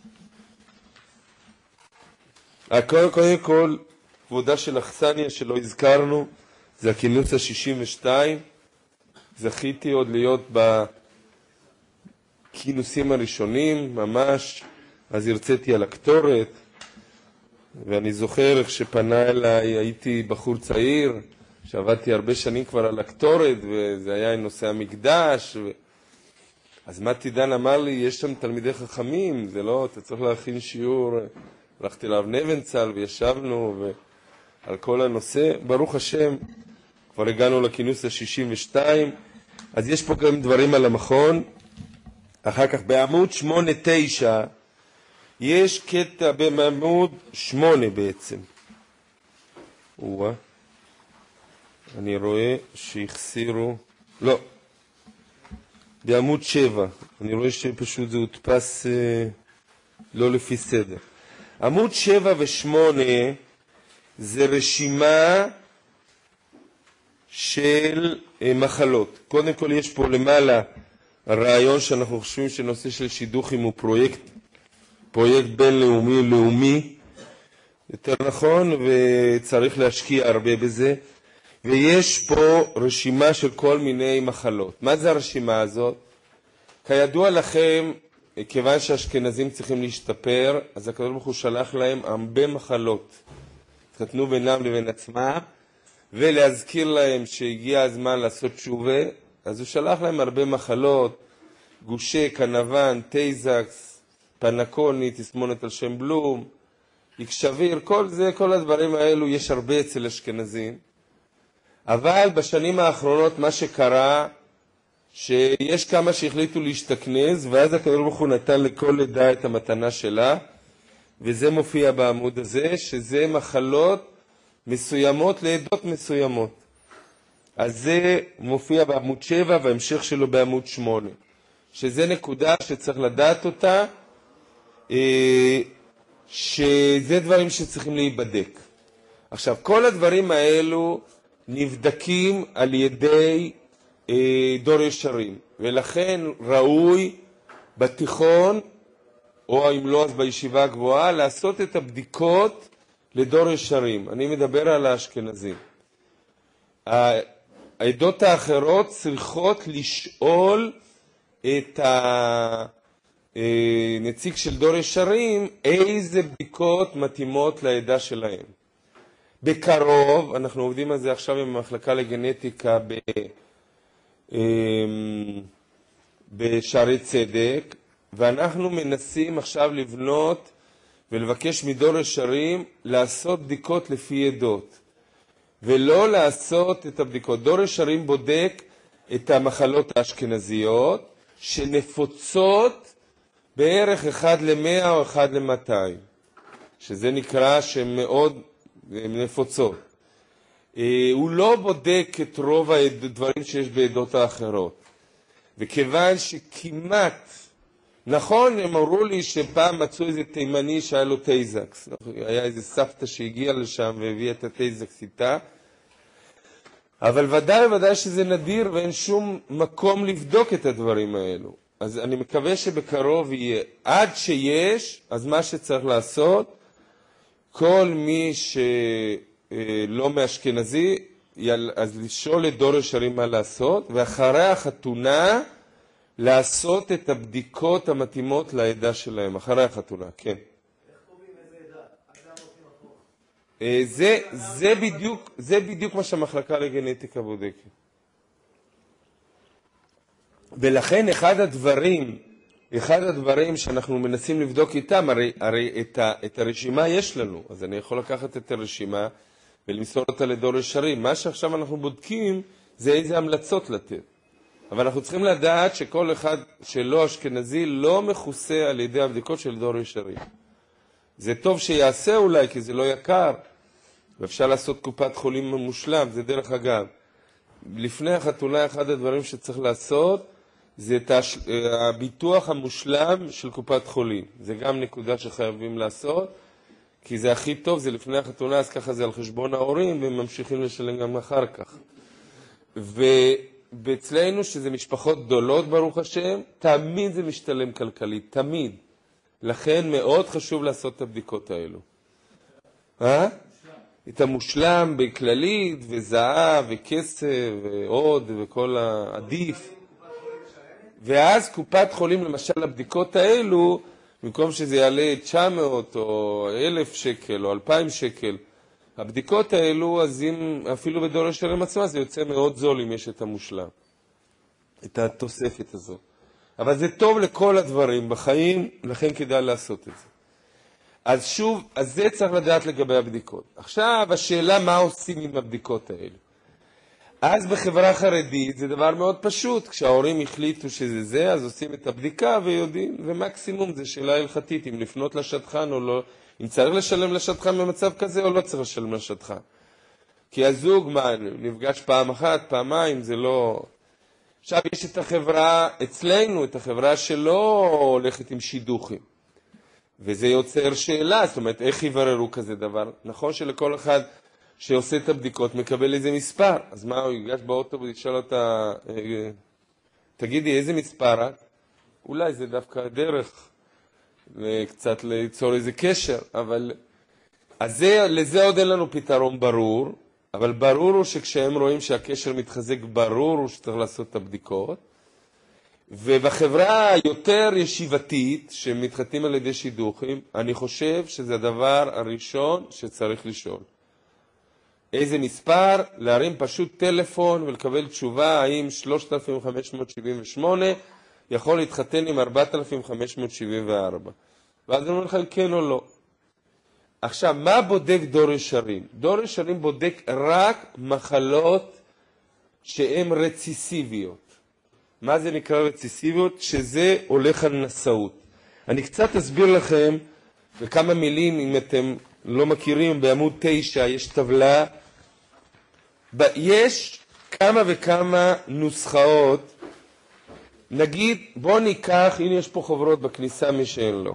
קודם כל, כל כבודה של אכסניה שלא הזכרנו, זה הכינוס ה-שישים ושתיים. זכיתי עוד להיות בכינוסים הראשונים, ממש, אז הרציתי על הקטורת, ואני זוכר איך שפנה אליי, הייתי בחור צעיר, שעבדתי הרבה שנים כבר על הקטורת, וזה היה נושא המקדש, ו... אז מתי דן אמר לי, יש שם תלמידי חכמים, זה לא, אתה צריך להכין שיעור, הלכתי לאב נבנצל וישבנו ועל כל הנושא, ברוך השם, כבר הגענו לכינוס ה-שישים ושתיים, אז יש פה גם דברים על המכון. אחר כך בעמוד שמונה תשע, יש קטע בעמוד שמונה בעצם. וואה, אני רואה שהחסירו, לא, בעמוד שבע, אני רואה שפשוט זה הודפס אה, לא לפי סדר. עמוד שבע ושמונה זה רשימה של אה, מחלות. קודם כל יש פה למעלה הרעיון שאנחנו חושבים שנושא של שידוכים הוא פרויקט, פרויקט בינלאומי, לאומי, יותר נכון, וצריך להשקיע הרבה בזה. ויש פה רשימה של כל מיני מחלות. מה זה הרשימה הזאת? כידוע לכם, כיוון שהאשכנזים צריכים להשתפר, אז הקדוש ברוך הוא שלח להם הרבה מחלות. התחתנו בינם לבין עצמם, ולהזכיר להם שהגיע הזמן לעשות תשובה, אז הוא שלח להם הרבה מחלות, גושי, כנבן, טייזקס, פנקוני, תסמונת על שם בלום, יקשביר, כל זה, כל הדברים האלו יש הרבה אצל אשכנזים. אבל בשנים האחרונות מה שקרה, שיש כמה שהחליטו להשתכנז, ואז הקדוש ברוך הוא נתן לכל עדה את המתנה שלה, וזה מופיע בעמוד הזה, שזה מחלות מסוימות לעדות מסוימות. אז זה מופיע בעמוד שבע, וההמשך שלו בעמוד שמונה, שזה נקודה שצריך לדעת אותה, שזה דברים שצריכים להיבדק. עכשיו, כל הדברים האלו נבדקים על ידי אה, דור ישרים, ולכן ראוי בתיכון, או אם לא אז בישיבה הגבוהה, לעשות את הבדיקות לדור ישרים. אני מדבר על האשכנזים. העדות האחרות צריכות לשאול את הנציג של דור ישרים איזה בדיקות מתאימות לעדה שלהם. בקרוב, אנחנו עובדים על זה עכשיו עם המחלקה לגנטיקה ב, בשערי צדק, ואנחנו מנסים עכשיו לבנות ולבקש מדור ישרים לעשות בדיקות לפי עדות, ולא לעשות את הבדיקות. דור ישרים בודק את המחלות האשכנזיות שנפוצות בערך אחד למאה או אחד למאתיים, שזה נקרא שמאוד נפוצות. הוא לא בודק את רוב הדברים שיש בעדות האחרות. וכיוון שכמעט, נכון, הם אמרו לי שפעם מצאו איזה תימני שהיה לו טייזקס. היה איזה סבתא שהגיעה לשם והביאה את הטייזקס איתה. אבל ודאי ודאי שזה נדיר ואין שום מקום לבדוק את הדברים האלו. אז אני מקווה שבקרוב יהיה. עד שיש, אז מה שצריך לעשות, כל מי שלא מאשכנזי, אז לשאול את דור ישרים מה לעשות, ואחרי החתונה, לעשות את הבדיקות המתאימות לעדה שלהם, אחרי החתונה, כן. איך קובעים איזה עדה? עד למה עושים זה, זה בדיוק, זה בדיוק מה שהמחלקה לגנטיקה בודקת. ולכן אחד הדברים, אחד הדברים שאנחנו מנסים לבדוק איתם, הרי, הרי את, ה, את הרשימה יש לנו, אז אני יכול לקחת את הרשימה ולמסור אותה לדור ישרים. מה שעכשיו אנחנו בודקים זה איזה המלצות לתת. אבל אנחנו צריכים לדעת שכל אחד שלא אשכנזי לא מכוסה על ידי הבדיקות של דור ישרים. זה טוב שיעשה אולי, כי זה לא יקר, ואפשר לעשות קופת חולים מושלם, זה דרך אגב. לפני החתונה אחד הדברים שצריך לעשות, זה את הביטוח המושלם של קופת חולים. זה גם נקודה שחייבים לעשות, כי זה הכי טוב, זה לפני החתונה, אז ככה זה על חשבון ההורים, והם ממשיכים לשלם גם אחר כך. ובאצלנו, שזה משפחות גדולות ברוך השם, תמיד זה משתלם כלכלית, תמיד. לכן מאוד חשוב לעשות את הבדיקות האלו. אה? את המושלם בכללית, וזהב, וכסף, ועוד, וכל העדיף. ואז קופת חולים, למשל, הבדיקות האלו, במקום שזה יעלה תשע מאות או אלף שקל או אלפיים שקל, הבדיקות האלו, אז אם אפילו בדור ישרים עצמה, זה יוצא מאוד זול אם יש את המושלם, את התוספת הזו. אבל זה טוב לכל הדברים בחיים, לכן כדאי לעשות את זה. אז שוב, אז זה צריך לדעת לגבי הבדיקות. עכשיו, השאלה מה עושים עם הבדיקות האלו. אז בחברה חרדית זה דבר מאוד פשוט, כשההורים החליטו שזה זה, אז עושים את הבדיקה ויודעים, ומקסימום זה שאלה הלכתית, אם לפנות לשטחן או לא, אם צריך לשלם לשטחן במצב כזה או לא צריך לשלם לשטחן. כי הזוג, מה, נפגש פעם אחת, פעמיים, זה לא... עכשיו יש את החברה אצלנו, את החברה שלא הולכת עם שידוכים. וזה יוצר שאלה, זאת אומרת, איך יבררו כזה דבר? נכון שלכל אחד שעושה את הבדיקות מקבל איזה מספר. אז מה, הוא ייגש באוטו וישאל אותה, תגידי, איזה מספר את? אולי זה דווקא דרך קצת ליצור איזה קשר, אבל... אז זה, לזה עוד אין לנו פתרון ברור, אבל ברור הוא שכשהם רואים שהקשר מתחזק, ברור הוא שצריך לעשות את הבדיקות. ובחברה היותר ישיבתית, שמתחתנים על ידי שידוכים, אני חושב שזה הדבר הראשון שצריך לשאול. איזה מספר? להרים פשוט טלפון ולקבל תשובה האם שלושת אלפים חמש מאות שבעים ושמונה יכול להתחתן עם ארבעת אלפים חמש מאות שבעים וארבע. ואז אני אומר לכם כן או לא. עכשיו, מה בודק דור ישרים? דור ישרים בודק רק מחלות שהן רציסיביות. מה זה נקרא רציסיביות? שזה הולך על נשאות. אני קצת אסביר לכם בכמה מילים, אם אתם לא מכירים, בעמוד תשע יש טבלה. יש כמה וכמה נוסחאות. נגיד, בוא ניקח, הנה יש פה חוברות בכניסה מי שאין לו.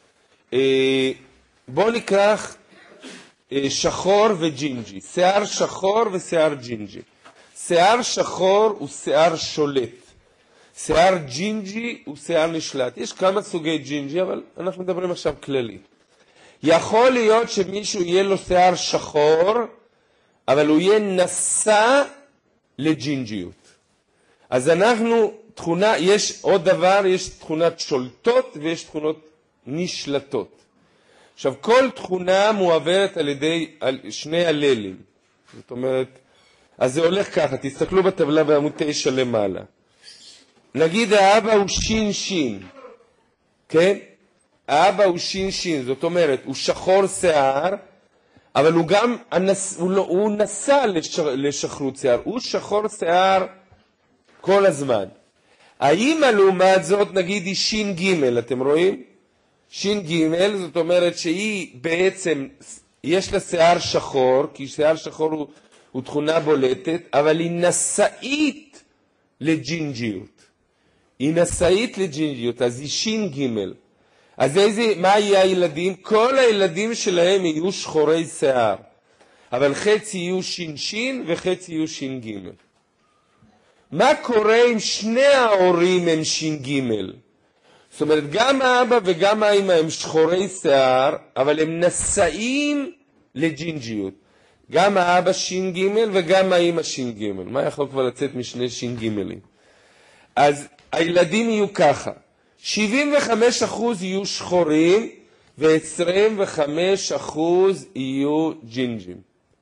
בוא ניקח שחור וג'ינג'י, שיער שחור ושיער ג'ינג'י. שיער שחור הוא שיער שולט. שיער ג'ינג'י הוא שיער נשלט. יש כמה סוגי ג'ינג'י, אבל אנחנו מדברים עכשיו כללי. יכול להיות שמישהו יהיה לו שיער שחור, אבל הוא יהיה נשא לג'ינג'יות. אז אנחנו, תכונה, יש עוד דבר, יש תכונת שולטות ויש תכונות נשלטות. עכשיו, כל תכונה מועברת על ידי על שני הללים. זאת אומרת, אז זה הולך ככה, תסתכלו בטבלה בעמוד תשע למעלה. נגיד האבא הוא שין שין, כן? האבא הוא שין שין, זאת אומרת, הוא שחור שיער, אבל הוא גם, הוא, לא, הוא נסע לשח, לשחרות שיער, הוא שחור שיער כל הזמן. האמא לעומת זאת, נגיד היא שין ג', אתם רואים? שין ג', זאת אומרת שהיא בעצם, יש לה שיער שחור, כי שיער שחור הוא, הוא תכונה בולטת, אבל היא נשאית לג'ינג'יות. היא נשאית לג'ינג'יות, אז היא שין ג'. אז איזה, מה יהיה הילדים? כל הילדים שלהם יהיו שחורי שיער. אבל חצי יהיו שין שין וחצי יהיו שין ג'. מה קורה אם שני ההורים הם ש"ג? זאת אומרת, גם האבא וגם האמא הם שחורי שיער, אבל הם נשאים לג'ינג'יות. גם האבא ש"ג וגם האמא ש"ג. מה יכול כבר לצאת משני ש"גים? אז הילדים יהיו ככה. שבעים וחמישה אחוז יהיו שחורים ו-עשרים וחמישה אחוז יהיו ג'ינג'ים.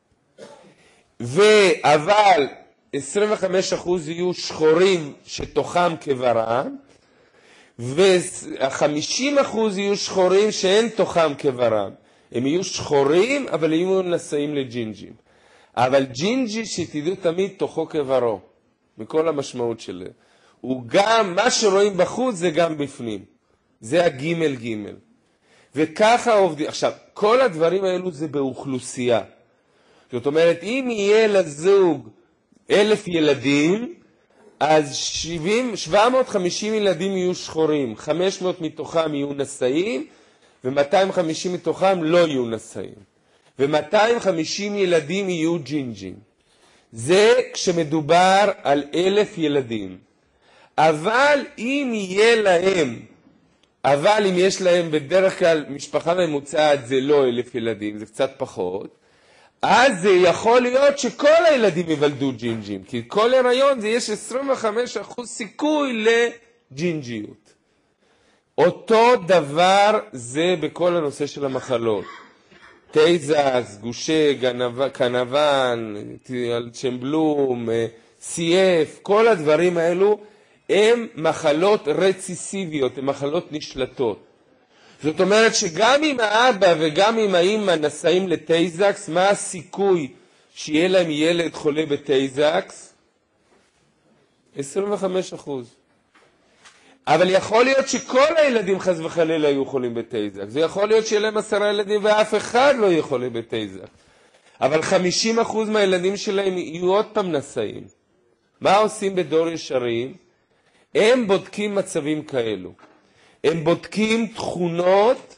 אבל עשרים וחמישה אחוז יהיו שחורים שתוכם כברם, ו-חמישים אחוז יהיו שחורים שאין תוכם כברם. הם יהיו שחורים, אבל יהיו נשאים לג'ינג'ים. אבל ג'ינג'י, שתדעו תמיד, תוכו כברו, מכל המשמעות שלו. הוא גם, מה שרואים בחוץ זה גם בפנים. זה הגימל גימל. וככה עובדים. עכשיו, כל הדברים האלו זה באוכלוסייה. זאת אומרת, אם יהיה לזוג אלף ילדים, אז שבע מאות וחמישים ילדים יהיו שחורים, חמש מאות מתוכם יהיו נשאים, ו-מאתיים וחמישים מתוכם לא יהיו נשאים. ו-מאתיים וחמישים ילדים יהיו ג'ינג'ים. זה כשמדובר על אלף ילדים. אבל אם יהיה להם, אבל אם יש להם בדרך כלל משפחה ממוצעת זה לא אלף ילדים, זה קצת פחות, אז זה יכול להיות שכל הילדים יוולדו ג'ינג'ים, כי כל הריון זה יש עשרים וחמישה אחוז סיכוי לג'ינג'יות. אותו דבר זה בכל הנושא של המחלות. טייזס, גושה, קנבן, צ'מבלום, סי אף, כל הדברים האלו הם מחלות רציסיביות, הם מחלות נשלטות. זאת אומרת שגם אם האבא וגם אם האמא נשאים לטייזקס, מה הסיכוי שיהיה להם ילד חולה בטייזקס? עשרים וחמישה אחוז. אבל יכול להיות שכל הילדים חס וחלילה יהיו חולים בטייזקס. זה יכול להיות שיהיה להם עשרה ילדים ואף אחד לא יהיה חולה בטייזקס. אבל חמישים אחוז מהילדים שלהם יהיו עוד פעם נשאים. מה עושים בדור ישרים? הם בודקים מצבים כאלו. הם בודקים תכונות,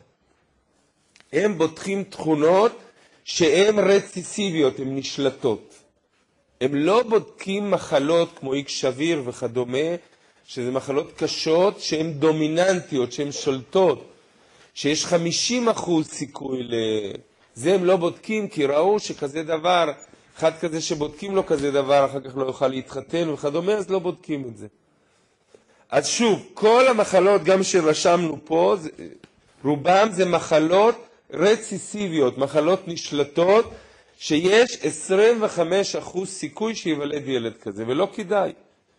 הם בודקים תכונות שהן רציסיביות, הן נשלטות. הם לא בודקים מחלות כמו איקס שביר וכדומה, שזה מחלות קשות שהן דומיננטיות, שהן שולטות, שיש חמישים אחוז סיכוי לזה. הם לא בודקים כי ראו שכזה דבר, אחד כזה שבודקים לו כזה דבר, אחר כך לא יוכל להתחתן וכדומה, אז לא בודקים את זה. אז שוב, כל המחלות, גם שרשמנו פה, זה, רובם זה מחלות רציסיביות, מחלות נשלטות, שיש עשרים וחמישה אחוז סיכוי שיוולד ילד כזה, ולא כדאי.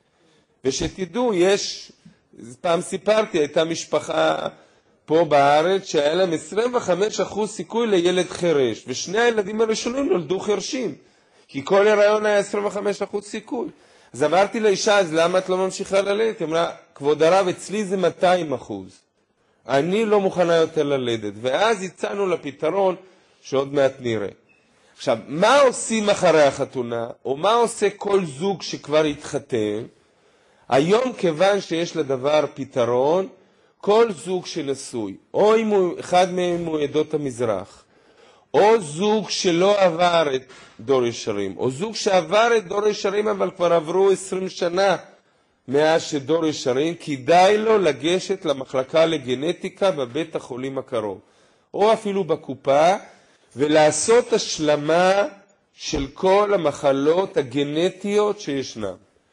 ושתדעו, יש, פעם סיפרתי, הייתה משפחה פה בארץ, שהיה להם עשרים וחמישה אחוז סיכוי לילד חרש, ושני הילדים הראשונים נולדו חרשים, כי כל הרעיון היה עשרים וחמישה אחוז סיכוי. אז אמרתי לאישה, אז למה את לא ממשיכה ללדת? היא אמרה, כבוד הרב, אצלי זה מאתיים אחוז. אני לא מוכנה יותר ללדת. ואז הצענו לפתרון שעוד מעט נראה. עכשיו, מה עושים אחרי החתונה, או מה עושה כל זוג שכבר התחתן? היום כיוון שיש לדבר פתרון, כל זוג שנשוי, או אם הוא, אחד מהם הוא עדות המזרח, או זוג שלא עבר את דור ישרים, או זוג שעבר את דור ישרים אבל כבר עברו עשרים שנה מאז שדור ישרים, כדאי לו לגשת למחלקה לגנטיקה בבית החולים הקרוב, או אפילו בקופה, ולעשות השלמה של כל המחלות הגנטיות שישנן.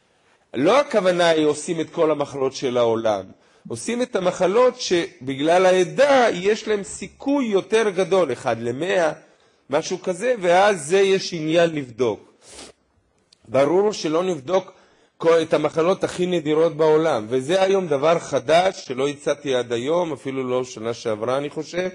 לא הכוונה היא עושים את כל המחלות של העולם, עושים את המחלות שבגלל העדה יש להם סיכוי יותר גדול, אחד למאה, משהו כזה, ואז זה יש עניין לבדוק. ברור שלא נבדוק את המחלות הכי נדירות בעולם, וזה היום דבר חדש שלא הצעתי עד היום, אפילו לא שנה שעברה אני חושב.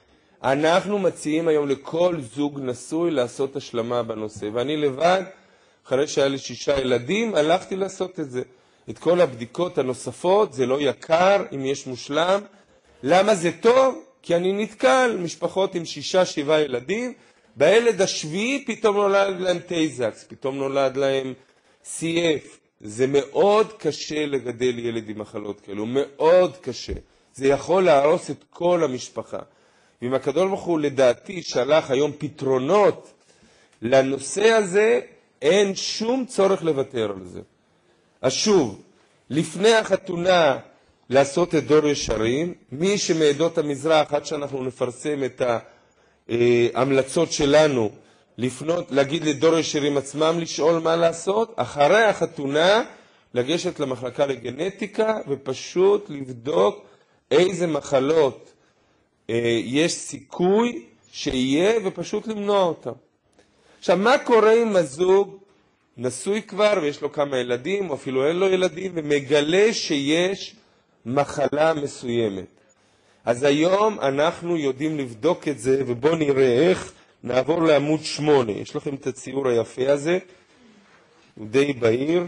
אנחנו מציעים היום לכל זוג נשוי לעשות השלמה בנושא, ואני לבד, אחרי שהיה לי שישה ילדים, הלכתי לעשות את זה. את כל הבדיקות הנוספות, זה לא יקר אם יש מושלם. למה זה טוב? כי אני נתקל משפחות עם שישה, שבעה ילדים, בילד השביעי פתאום נולד להם טייזקס, פתאום נולד להם סי אף. זה מאוד קשה לגדל ילד עם מחלות כאלו, מאוד קשה. זה יכול להרוס את כל המשפחה. ואם הקדוש ברוך הוא לדעתי שלח היום פתרונות לנושא הזה, אין שום צורך לוותר על זה. אז שוב, לפני החתונה לעשות את דור ישרים, מי שמעדות המזרח, עד שאנחנו נפרסם את ההמלצות שלנו, לפנות, להגיד לדור ישרים עצמם לשאול מה לעשות, אחרי החתונה לגשת למחלקה לגנטיקה ופשוט לבדוק איזה מחלות אה, יש סיכוי שיהיה ופשוט למנוע אותם. עכשיו, מה קורה אם הזוג נשוי כבר ויש לו כמה ילדים או אפילו אין לו ילדים ומגלה שיש מחלה מסוימת? אז היום אנחנו יודעים לבדוק את זה, ובואו נראה איך. נעבור לעמוד שמונה. יש לכם את הציור היפה הזה, הוא די בהיר.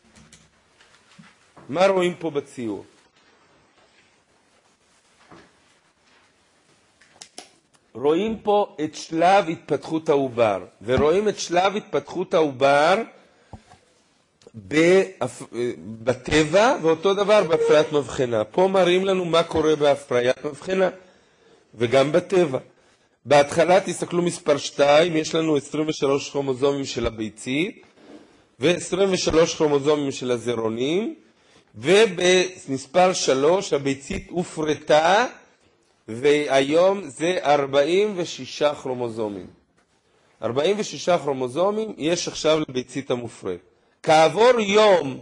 מה רואים פה בציור? רואים פה את שלב התפתחות העובר, ורואים את שלב התפתחות העובר בטבע, ואותו דבר בהפריית מבחנה. פה מראים לנו מה קורה בהפריית מבחנה, וגם בטבע. בהתחלה תסתכלו מספר שתיים, יש לנו עשרים ושלושה כרומוזומים של הביצית, ו-עשרים ושלושה כרומוזומים של הזרעונים, ובמספר שלוש הביצית הופרטה, והיום זה ארבעים ושישה כרומוזומים. ארבעים ושישה כרומוזומים יש עכשיו לביצית המופרט. כעבור יום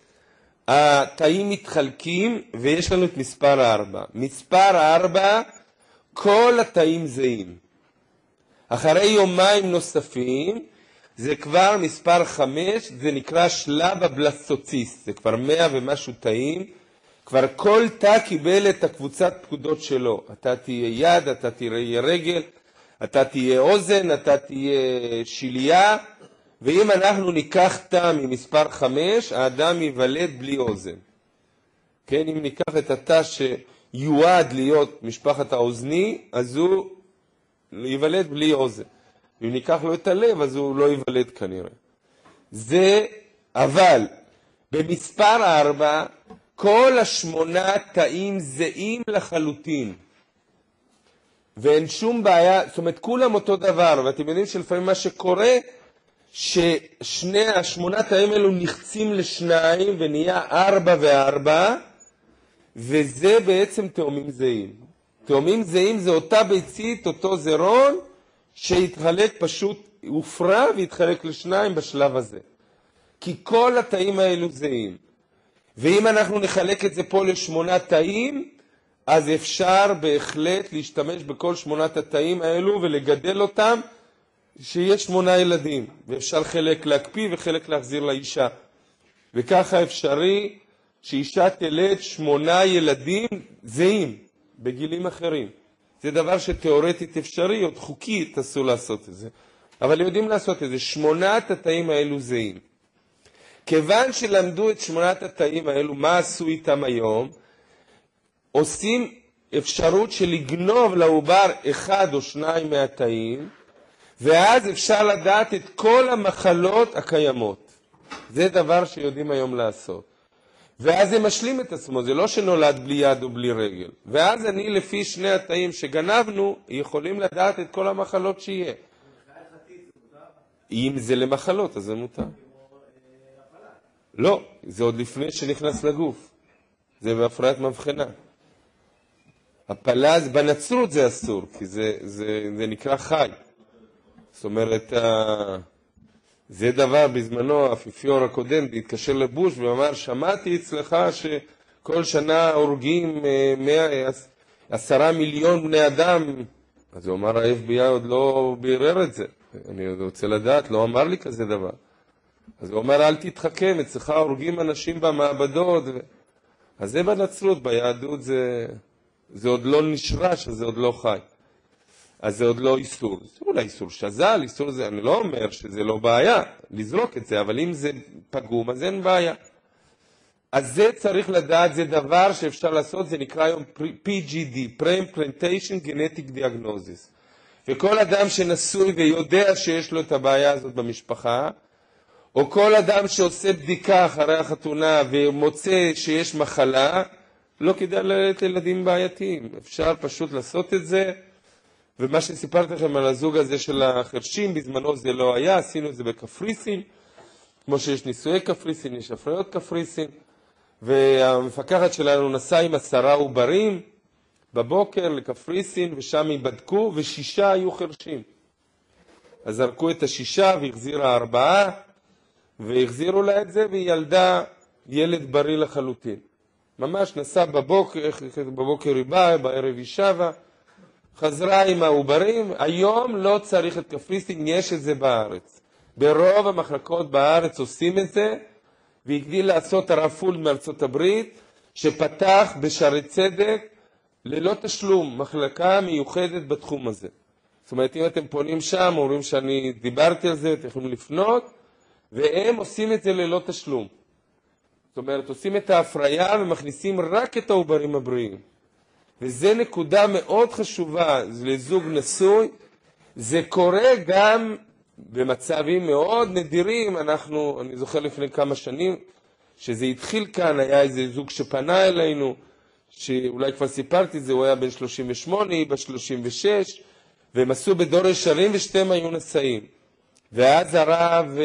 התאים מתחלקים ויש לנו את מספר ארבע. מספר ארבע, כל התאים זהים. אחרי יומיים נוספים, זה כבר מספר חמש, זה נקרא שלב הבלסטוציסט. זה כבר מאה ומשהו תאים. כבר כל תא קיבל את הקבוצת פקודות שלו. אתה תהיה יד, אתה תהיה רגל, אתה תהיה אוזן, אתה תהיה שיליה. ואם אנחנו ניקח תא ממספר חמש, האדם ייוולד בלי אוזן. כן, אם ניקח את התא שיועד להיות משפחת האוזני, אז הוא ייוולד בלי אוזן. אם ניקח לו את הלב, אז הוא לא ייוולד כנראה. זה, אבל, במספר ארבע, כל השמונה תאים זהים לחלוטין. ואין שום בעיה, זאת אומרת, כולם אותו דבר, ואתם יודעים שלפעמים מה שקורה, ששני השמונה תאים האלו נחצים לשניים, ונהיה ארבע וארבע, וזה בעצם תאומים זהים. תאומים זהים זה אותה ביצית, אותו זרעון, שהתחלק פשוט, הופרע והתחלק לשניים בשלב הזה. כי כל התאים האלו זהים. ואם אנחנו נחלק את זה פה לשמונה תאים, אז אפשר בהחלט להשתמש בכל שמונת התאים האלו ולגדל אותם, שיש שמונה ילדים. ואפשר חלק להקפיא וחלק להחזיר לאישה. וככה אפשרי שאישה תלד שמונה ילדים זהים, בגילים אחרים. זה דבר שתיאורטית אפשרי, עוד חוקית אסור לעשות את זה. אבל יודעים לעשות את זה. שמונת התאים האלו זהים. כיוון שלמדו את שמונת התאים האלו, מה עשו איתם היום? עושים אפשרות של לגנוב לעובר אחד או שניים מהתאים, ואז אפשר לדעת את כל המחלות הקיימות. זה דבר שיודעים היום לעשות. ואז זה משלים את עצמו, זה לא שנולד בלי יד או בלי רגל. ואז אני לפי שני התאים שגנבנו, יכולים לדעת את כל המחלות שיהיה. אם זה למחלות, אז זה מותר. לא, זה עוד לפני שנכנס לגוף. זה בהפריית מבחנה. הפלה, בנצרות זה אסור, כי זה, זה, זה נקרא חי. זאת אומרת, זה דבר בזמנו, האפיפיור הקודם, התקשר לבוש ואמר, שמעתי אצלך שכל שנה הורגים מאה, עשרה מיליון בני אדם. אז הוא אמר, ה-אף בי איי עוד לא בירר את זה. אני עוד רוצה לדעת, לא אמר לי כזה דבר. אז הוא אומר, אל תתחכם, אצלך הורגים אנשים במעבדות. ו... אז זה בנצרות, ביהדות זה, זה עוד לא נשרש, אז זה עוד לא חי. אז זה עוד לא איסור. זה אולי איסור שזל, איסור זה, אני לא אומר שזה לא בעיה, לזרוק את זה, אבל אם זה פגום, אז אין בעיה. אז זה צריך לדעת, זה דבר שאפשר לעשות, זה נקרא היום פי ג'י די, Pre-Implantation Genetic Diagnosis. וכל אדם שנשוי ויודע שיש לו את הבעיה הזאת במשפחה, או כל אדם שעושה בדיקה אחרי החתונה ומוצא שיש מחלה, לא כדאי ללדת ילדים בעייתיים. אפשר פשוט לעשות את זה, ומה שסיפרתי לכם על הזוג הזה של החרשים, בזמנו זה לא היה, עשינו את זה בקפריסין, כמו שיש נישואי קפריסין, יש הפריות קפריסין, והמפקחת שלנו נסעה עם עשרה עוברים בבוקר לקפריסין, ושם ייבדקו, ושישה היו חרשים. אז זרקו את השישה והחזירה ארבעה, והחזירו לה את זה, והיא ילדה ילד בריא לחלוטין. ממש נסעה בבוקר, בבוקר היא באה, בערב היא שבה, חזרה עם העוברים. היום לא צריך את קפריסין, יש את זה בארץ. ברוב המחלקות בארץ עושים את זה, והגדיל לעשות הרב פולד מארצות הברית, שפתח בשערי צדק ללא תשלום, מחלקה מיוחדת בתחום הזה. זאת אומרת, אם אתם פונים שם, אומרים שאני דיברתי על זה, אתם יכולים לפנות, והם עושים את זה ללא תשלום. זאת אומרת, עושים את ההפריה ומכניסים רק את העוברים הבריאים. וזה נקודה מאוד חשובה לזוג נשוי. זה קורה גם במצבים מאוד נדירים. אנחנו, אני זוכר לפני כמה שנים, שזה התחיל כאן, היה איזה זוג שפנה אלינו, שאולי כבר סיפרתי, זה הוא היה בן שלושים ושמונה, היא ב-שלושים ושש, והם עשו בדור ישרים ושתיהם היו נשאים. ואז הרב,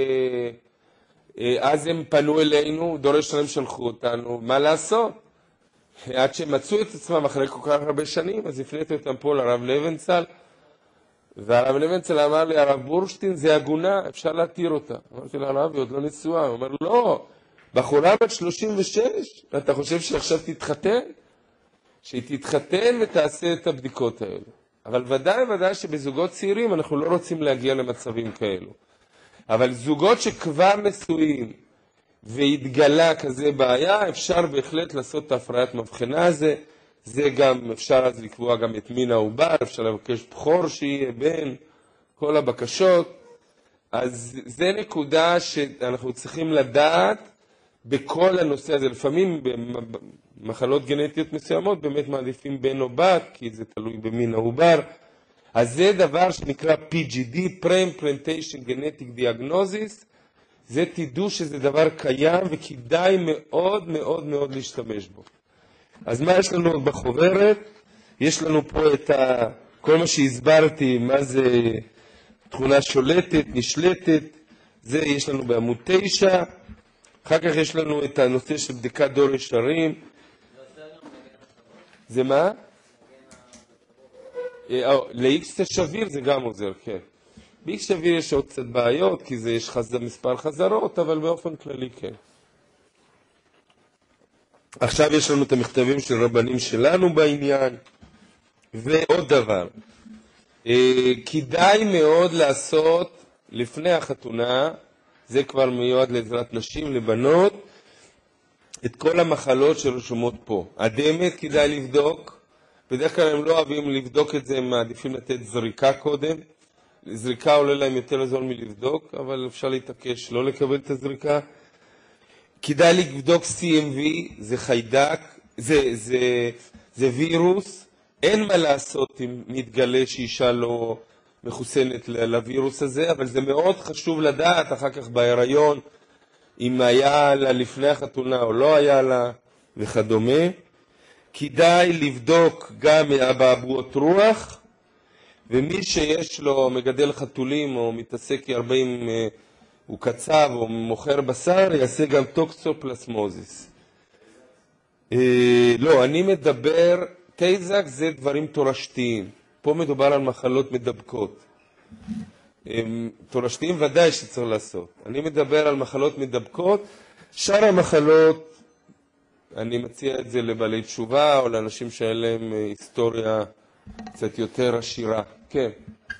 אז הם פנו אלינו, דור ישרים שלחו אותנו, מה לעשות? עד שהם מצאו את עצמם אחרי כל כך הרבה שנים, אז הפניתי אותם פה לרב לבנצל, והרב לבנצל אמר לי, הרב בורשטיין זה הגונה, אפשר להתיר אותה. אמרתי לה, הרב, היא עוד לא נשואה. הוא אומר, לא, בחורה בת שלושים ושש, אתה חושב שעכשיו תתחתן? שהיא תתחתן ותעשה את הבדיקות האלה. אבל ודאי ודאי שבזוגות צעירים אנחנו לא רוצים להגיע למצבים כאלו. אבל זוגות שכבר נשואים והתגלה כזה בעיה, אפשר בהחלט לעשות את ההפריית מבחנה הזה. זה גם, אפשר אז לקבוע גם את מין העובר, אפשר לבקש בחור שיהיה בן, כל הבקשות. אז זה נקודה שאנחנו צריכים לדעת בכל הנושא הזה. לפעמים במחלות גנטיות מסוימות באמת מעדיפים בן או בת, כי זה תלוי במין העובר. אז זה דבר שנקרא פי ג'י די, Pre-Implantation Genetic Diagnosis. זה תדעו שזה דבר קיים וכדאי מאוד מאוד מאוד להשתמש בו. אז מה יש לנו בחוברת? יש לנו פה את ה... כל מה שהסברתי, מה זה תכונה שולטת, נשלטת, זה יש לנו בעמוד תשע. אחר כך יש לנו את הנושא של בדיקת דור ישרים. זה מה? ל-X שביר זה גם עוזר, כן. ב-X שביר יש עוד קצת בעיות, כי זה יש חז... מספר חזרות, אבל באופן כללי כן. עכשיו יש לנו את המכתבים של רבנים שלנו בעניין. ועוד דבר, כדאי מאוד לעשות לפני החתונה, זה כבר מיועד לעזרת נשים, לבנות, את כל המחלות שרשומות פה. הדמת כדאי לבדוק, בדרך כלל הם לא אוהבים לבדוק את זה, הם מעדיפים לתת זריקה קודם. זריקה עולה להם יותר זול מלבדוק, אבל אפשר להתעקש לא לקבל את הזריקה. כדאי לבדוק סי אם וי, זה חיידק, זה, זה, זה וירוס. אין מה לעשות אם מתגלה שאישה לא מחוסנת לווירוס הזה, אבל זה מאוד חשוב לדעת אחר כך בהיריון, אם היה לה לפני החתונה או לא היה לה וכדומה. כדאי לבדוק גם אבעבועות רוח, ומי שיש לו מגדל חתולים או מתעסק הרבה עם, הוא קצב או מוכר בשר, יעשה גם טוקסופלסמוזיס. אה, לא, אני מדבר, טייזק זה דברים תורשתיים. פה מדובר על מחלות מדבקות. תורשתיים ודאי שצריך לעשות. אני מדבר על מחלות מדבקות. שאר המחלות, אני מציע את זה לבעלי תשובה או לאנשים שאין להם היסטוריה קצת יותר עשירה. כן.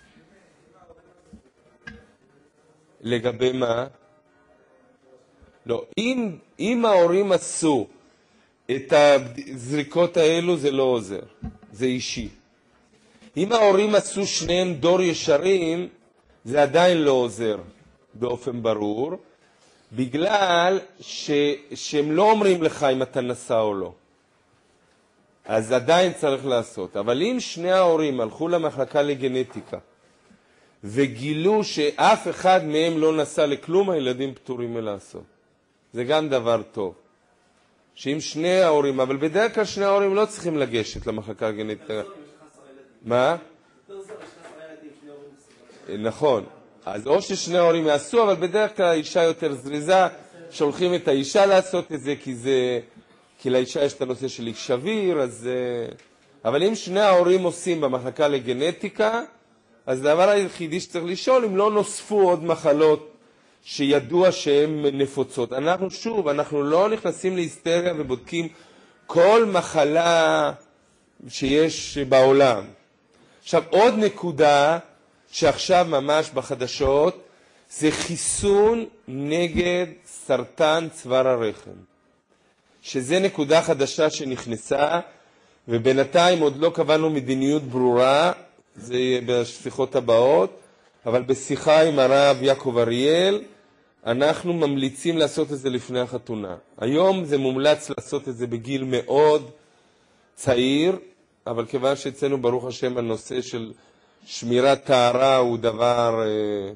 לגבי מה? לא, אם, אם ההורים עשו את הזריקות האלו זה לא עוזר, זה אישי. אם ההורים עשו שניהם דור ישרים, זה עדיין לא עוזר באופן ברור, בגלל ש, שהם לא אומרים לך אם אתה נשא או לא. אז עדיין צריך לעשות. אבל אם שני ההורים הלכו למחלקה לגנטיקה, וגילו שאף אחד מהם לא נשא לכלום, הילדים פטורים מלעשות. זה גם דבר טוב. שאם שני ההורים, אבל בדרך כלל שני ההורים לא צריכים לגשת למחלקה הגנטית. מה? נכון. אז או ששני ההורים יעשו, אבל בדרך כלל האישה יותר זריזה, שולחים את האישה לעשות את זה, כי זה, כי לאישה יש את הנושא של איש שביר, אז... אבל אם שני ההורים עושים במחלקה לגנטיקה, אז הדבר היחידי שצריך לשאול, אם לא נוספו עוד מחלות שידוע שהן נפוצות. אנחנו שוב, אנחנו לא נכנסים להיסטריה ובודקים כל מחלה שיש בעולם. עכשיו, עוד נקודה שעכשיו ממש בחדשות, זה חיסון נגד סרטן צוואר הרחם. שזה נקודה חדשה שנכנסה, ובינתיים עוד לא קבענו מדיניות ברורה, זה יהיה בשיחות הבאות, אבל בשיחה עם הרב יעקב אריאל, אנחנו ממליצים לעשות את זה לפני החתונה. היום זה מומלץ לעשות את זה בגיל מאוד צעיר, אבל כיוון שאצלנו ברוך השם הנושא של שמירת טהרה הוא דבר אה,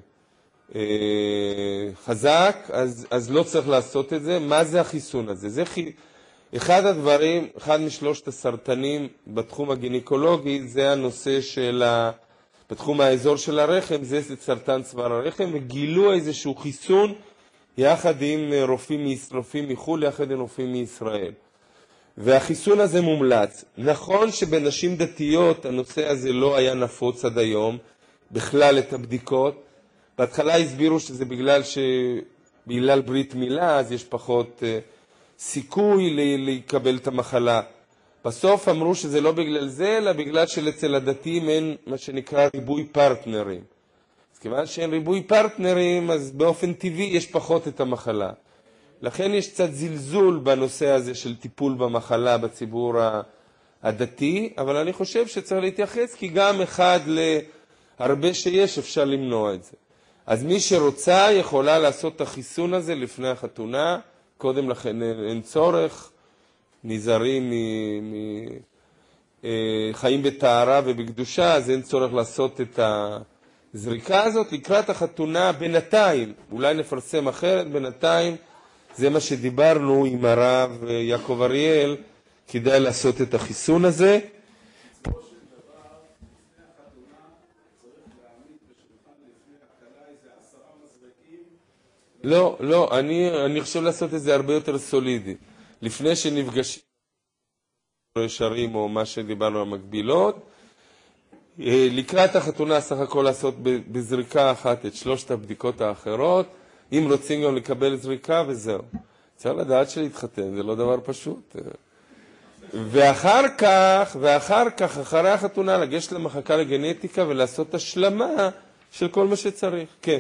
אה, חזק, אז, אז לא צריך לעשות את זה. מה זה החיסון הזה? זה חי... אחד הדברים, אחד משלושת הסרטנים בתחום הגינקולוגי, זה הנושא של, ה... בתחום האזור של הרחם, זה סרטן צוואר הרחם, וגילו איזשהו חיסון יחד עם רופאים, רופאים מחול, יחד עם רופאים מישראל. והחיסון הזה מומלץ. נכון שבנשים דתיות הנושא הזה לא היה נפוץ עד היום, בכלל את הבדיקות. בהתחלה הסבירו שזה בגלל, ש... בגלל ברית מילה, אז יש פחות... סיכוי לקבל את המחלה. בסוף אמרו שזה לא בגלל זה, אלא בגלל שלצל הדתיים אין מה שנקרא ריבוי פרטנרים. אז כיוון שאין ריבוי פרטנרים, אז באופן טבעי יש פחות את המחלה. לכן יש קצת זלזול בנושא הזה של טיפול במחלה בציבור הדתי, אבל אני חושב שצריך להתייחס, כי גם אחד להרבה שיש אפשר למנוע את זה. אז מי שרוצה יכולה לעשות את החיסון הזה לפני החתונה, קודם לכן אין צורך, נזהרים מחיים בטהרה ובקדושה, אז אין צורך לעשות את הזריקה הזאת. לקראת החתונה בינתיים, אולי נפרסם אחרת, בינתיים זה מה שדיברנו עם הרב יעקב אריאל, כדאי לעשות את החיסון הזה. לא, לא, אני, אני חושב לעשות את זה הרבה יותר סולידי. לפני שנפגשים ישרים או מה שדיברנו המקבילות, לקראת החתונה סך הכל לעשות בזריקה אחת את שלושת הבדיקות האחרות, אם רוצים גם לקבל זריקה וזהו. צריך לדעת שלהתחתן, זה לא דבר פשוט. ואחר כך, ואחר כך, אחרי החתונה, לגשת למחלקה לגנטיקה ולעשות השלמה של כל מה שצריך. כן.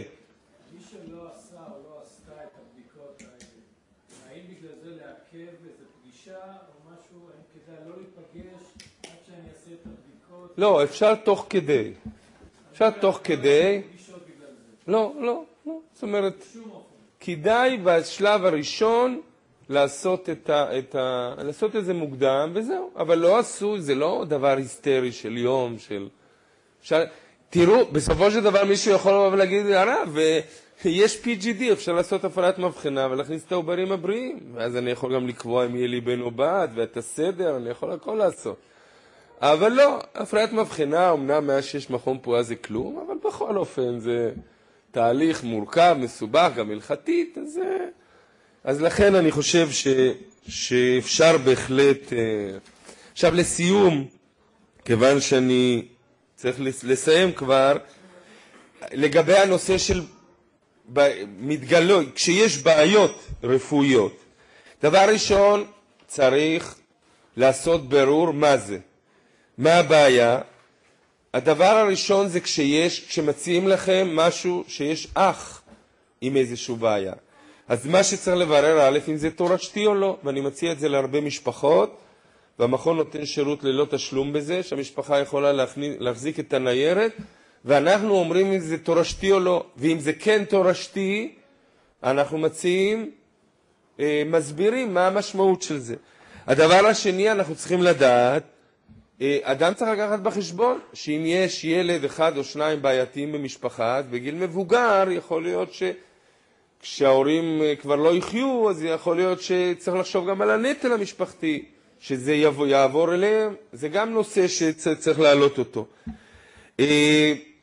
לא, אפשר תוך כדי. אפשר תוך כדי. לא, לא, לא. זאת אומרת, כדאי בשלב הראשון לעשות את ה, את ה, לעשות את זה מוקדם וזהו. אבל לא עשו, זה לא דבר היסטרי של יום, של... אפשר, תראו, בסופו של דבר מישהו יכול לבוא ולהגיד, הרב, יש פי ג'י די, אפשר לעשות הפרעת מבחנה ולהכניס את העוברים הבריאים. ואז אני יכול גם לקבוע אם יהיה לי בן או בת, ואת הסדר, אני יכול הכל לעשות. אבל לא, הפרעת מבחנה, אמנם מאז שיש מכון פועה זה כלום, אבל בכל אופן זה תהליך מורכב, מסובך, גם הלכתית, אז, אז לכן אני חושב ש, שאפשר בהחלט... עכשיו לסיום, כיוון שאני צריך לסיים כבר, לגבי הנושא של מתגלות, כשיש בעיות רפואיות, דבר ראשון צריך לעשות ברור מה זה. מה הבעיה? הדבר הראשון זה כשיש, כשמציעים לכם משהו שיש אח עם איזשהו בעיה. אז מה שצריך לברר א' אם זה תורשתי או לא, ואני מציע את זה להרבה משפחות, והמכון נותן שירות ללא תשלום בזה, שהמשפחה יכולה להכניס, להחזיק את הניירת, ואנחנו אומרים אם זה תורשתי או לא, ואם זה כן תורשתי, אנחנו מציעים, אה, מסבירים מה המשמעות של זה. הדבר השני, אנחנו צריכים לדעת, אדם צריך לקחת בחשבון שאם יש ילד אחד או שניים בעייתיים במשפחה, בגיל מבוגר יכול להיות שכשההורים כבר לא יחיו, אז יכול להיות שצריך לחשוב גם על הנטל המשפחתי, שזה יבוא, יעבור אליהם, זה גם נושא שצריך להעלות אותו.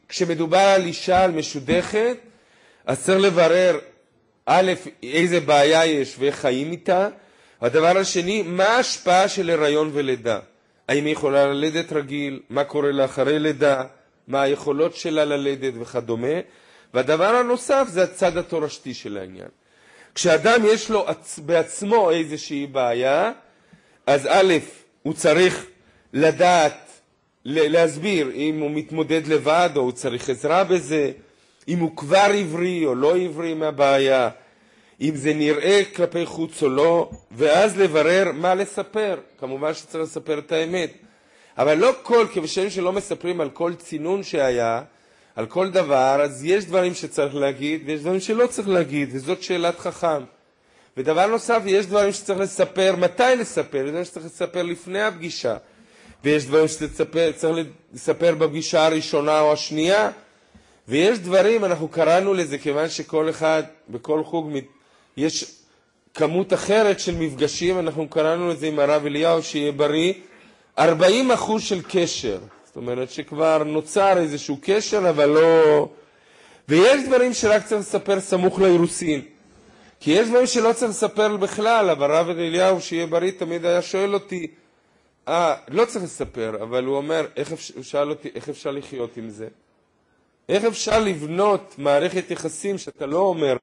כשמדובר על אישה, על משודכת, אז צריך לברר, א', איזה בעיה יש ואיך חיים איתה. הדבר השני, מה ההשפעה של הריון ולידה? האם היא יכולה ללדת רגיל? מה קורה לאחרי לידה? מה היכולות שלה ללדת וכדומה? והדבר הנוסף זה הצד התורשתי של העניין. כשאדם יש לו בעצמו איזושהי בעיה, אז א', הוא צריך לדעת, להסביר אם הוא מתמודד לבד או הוא צריך עזרה בזה, אם הוא כבר עברי או לא עברי מהבעיה, אם זה נראה כלפי חוץ או לא, ואז לברר מה לספר. כמובן שצריך לספר את האמת. אבל לא כל, כשם שלא מספרים על כל צינון שהיה, על כל דבר, אז יש דברים שצריך להגיד ויש דברים שלא צריך להגיד, וזאת שאלת חכם. ודבר נוסף, יש דברים שצריך לספר, מתי לספר? יש דברים שצריך לספר לפני הפגישה, ויש דברים שצריך לספר בפגישה הראשונה או השנייה, ויש דברים, אנחנו קראנו לזה, כיוון שכל אחד, בכל חוג, יש כמות אחרת של מפגשים, אנחנו קראנו לזה עם הרב אליהו, שיהיה בריא, ארבעים אחוז של קשר. זאת אומרת שכבר נוצר איזשהו קשר, אבל לא... ויש דברים שרק צריך לספר סמוך לאירוסין. כי יש דברים שלא צריך לספר בכלל, אבל הרב אליהו, שיהיה בריא, תמיד היה שואל אותי, אה, לא צריך לספר, אבל הוא אומר, איך אפשר, הוא שאל אותי, איך אפשר לחיות עם זה? איך אפשר לבנות מערכת יחסים שאתה לא אומר,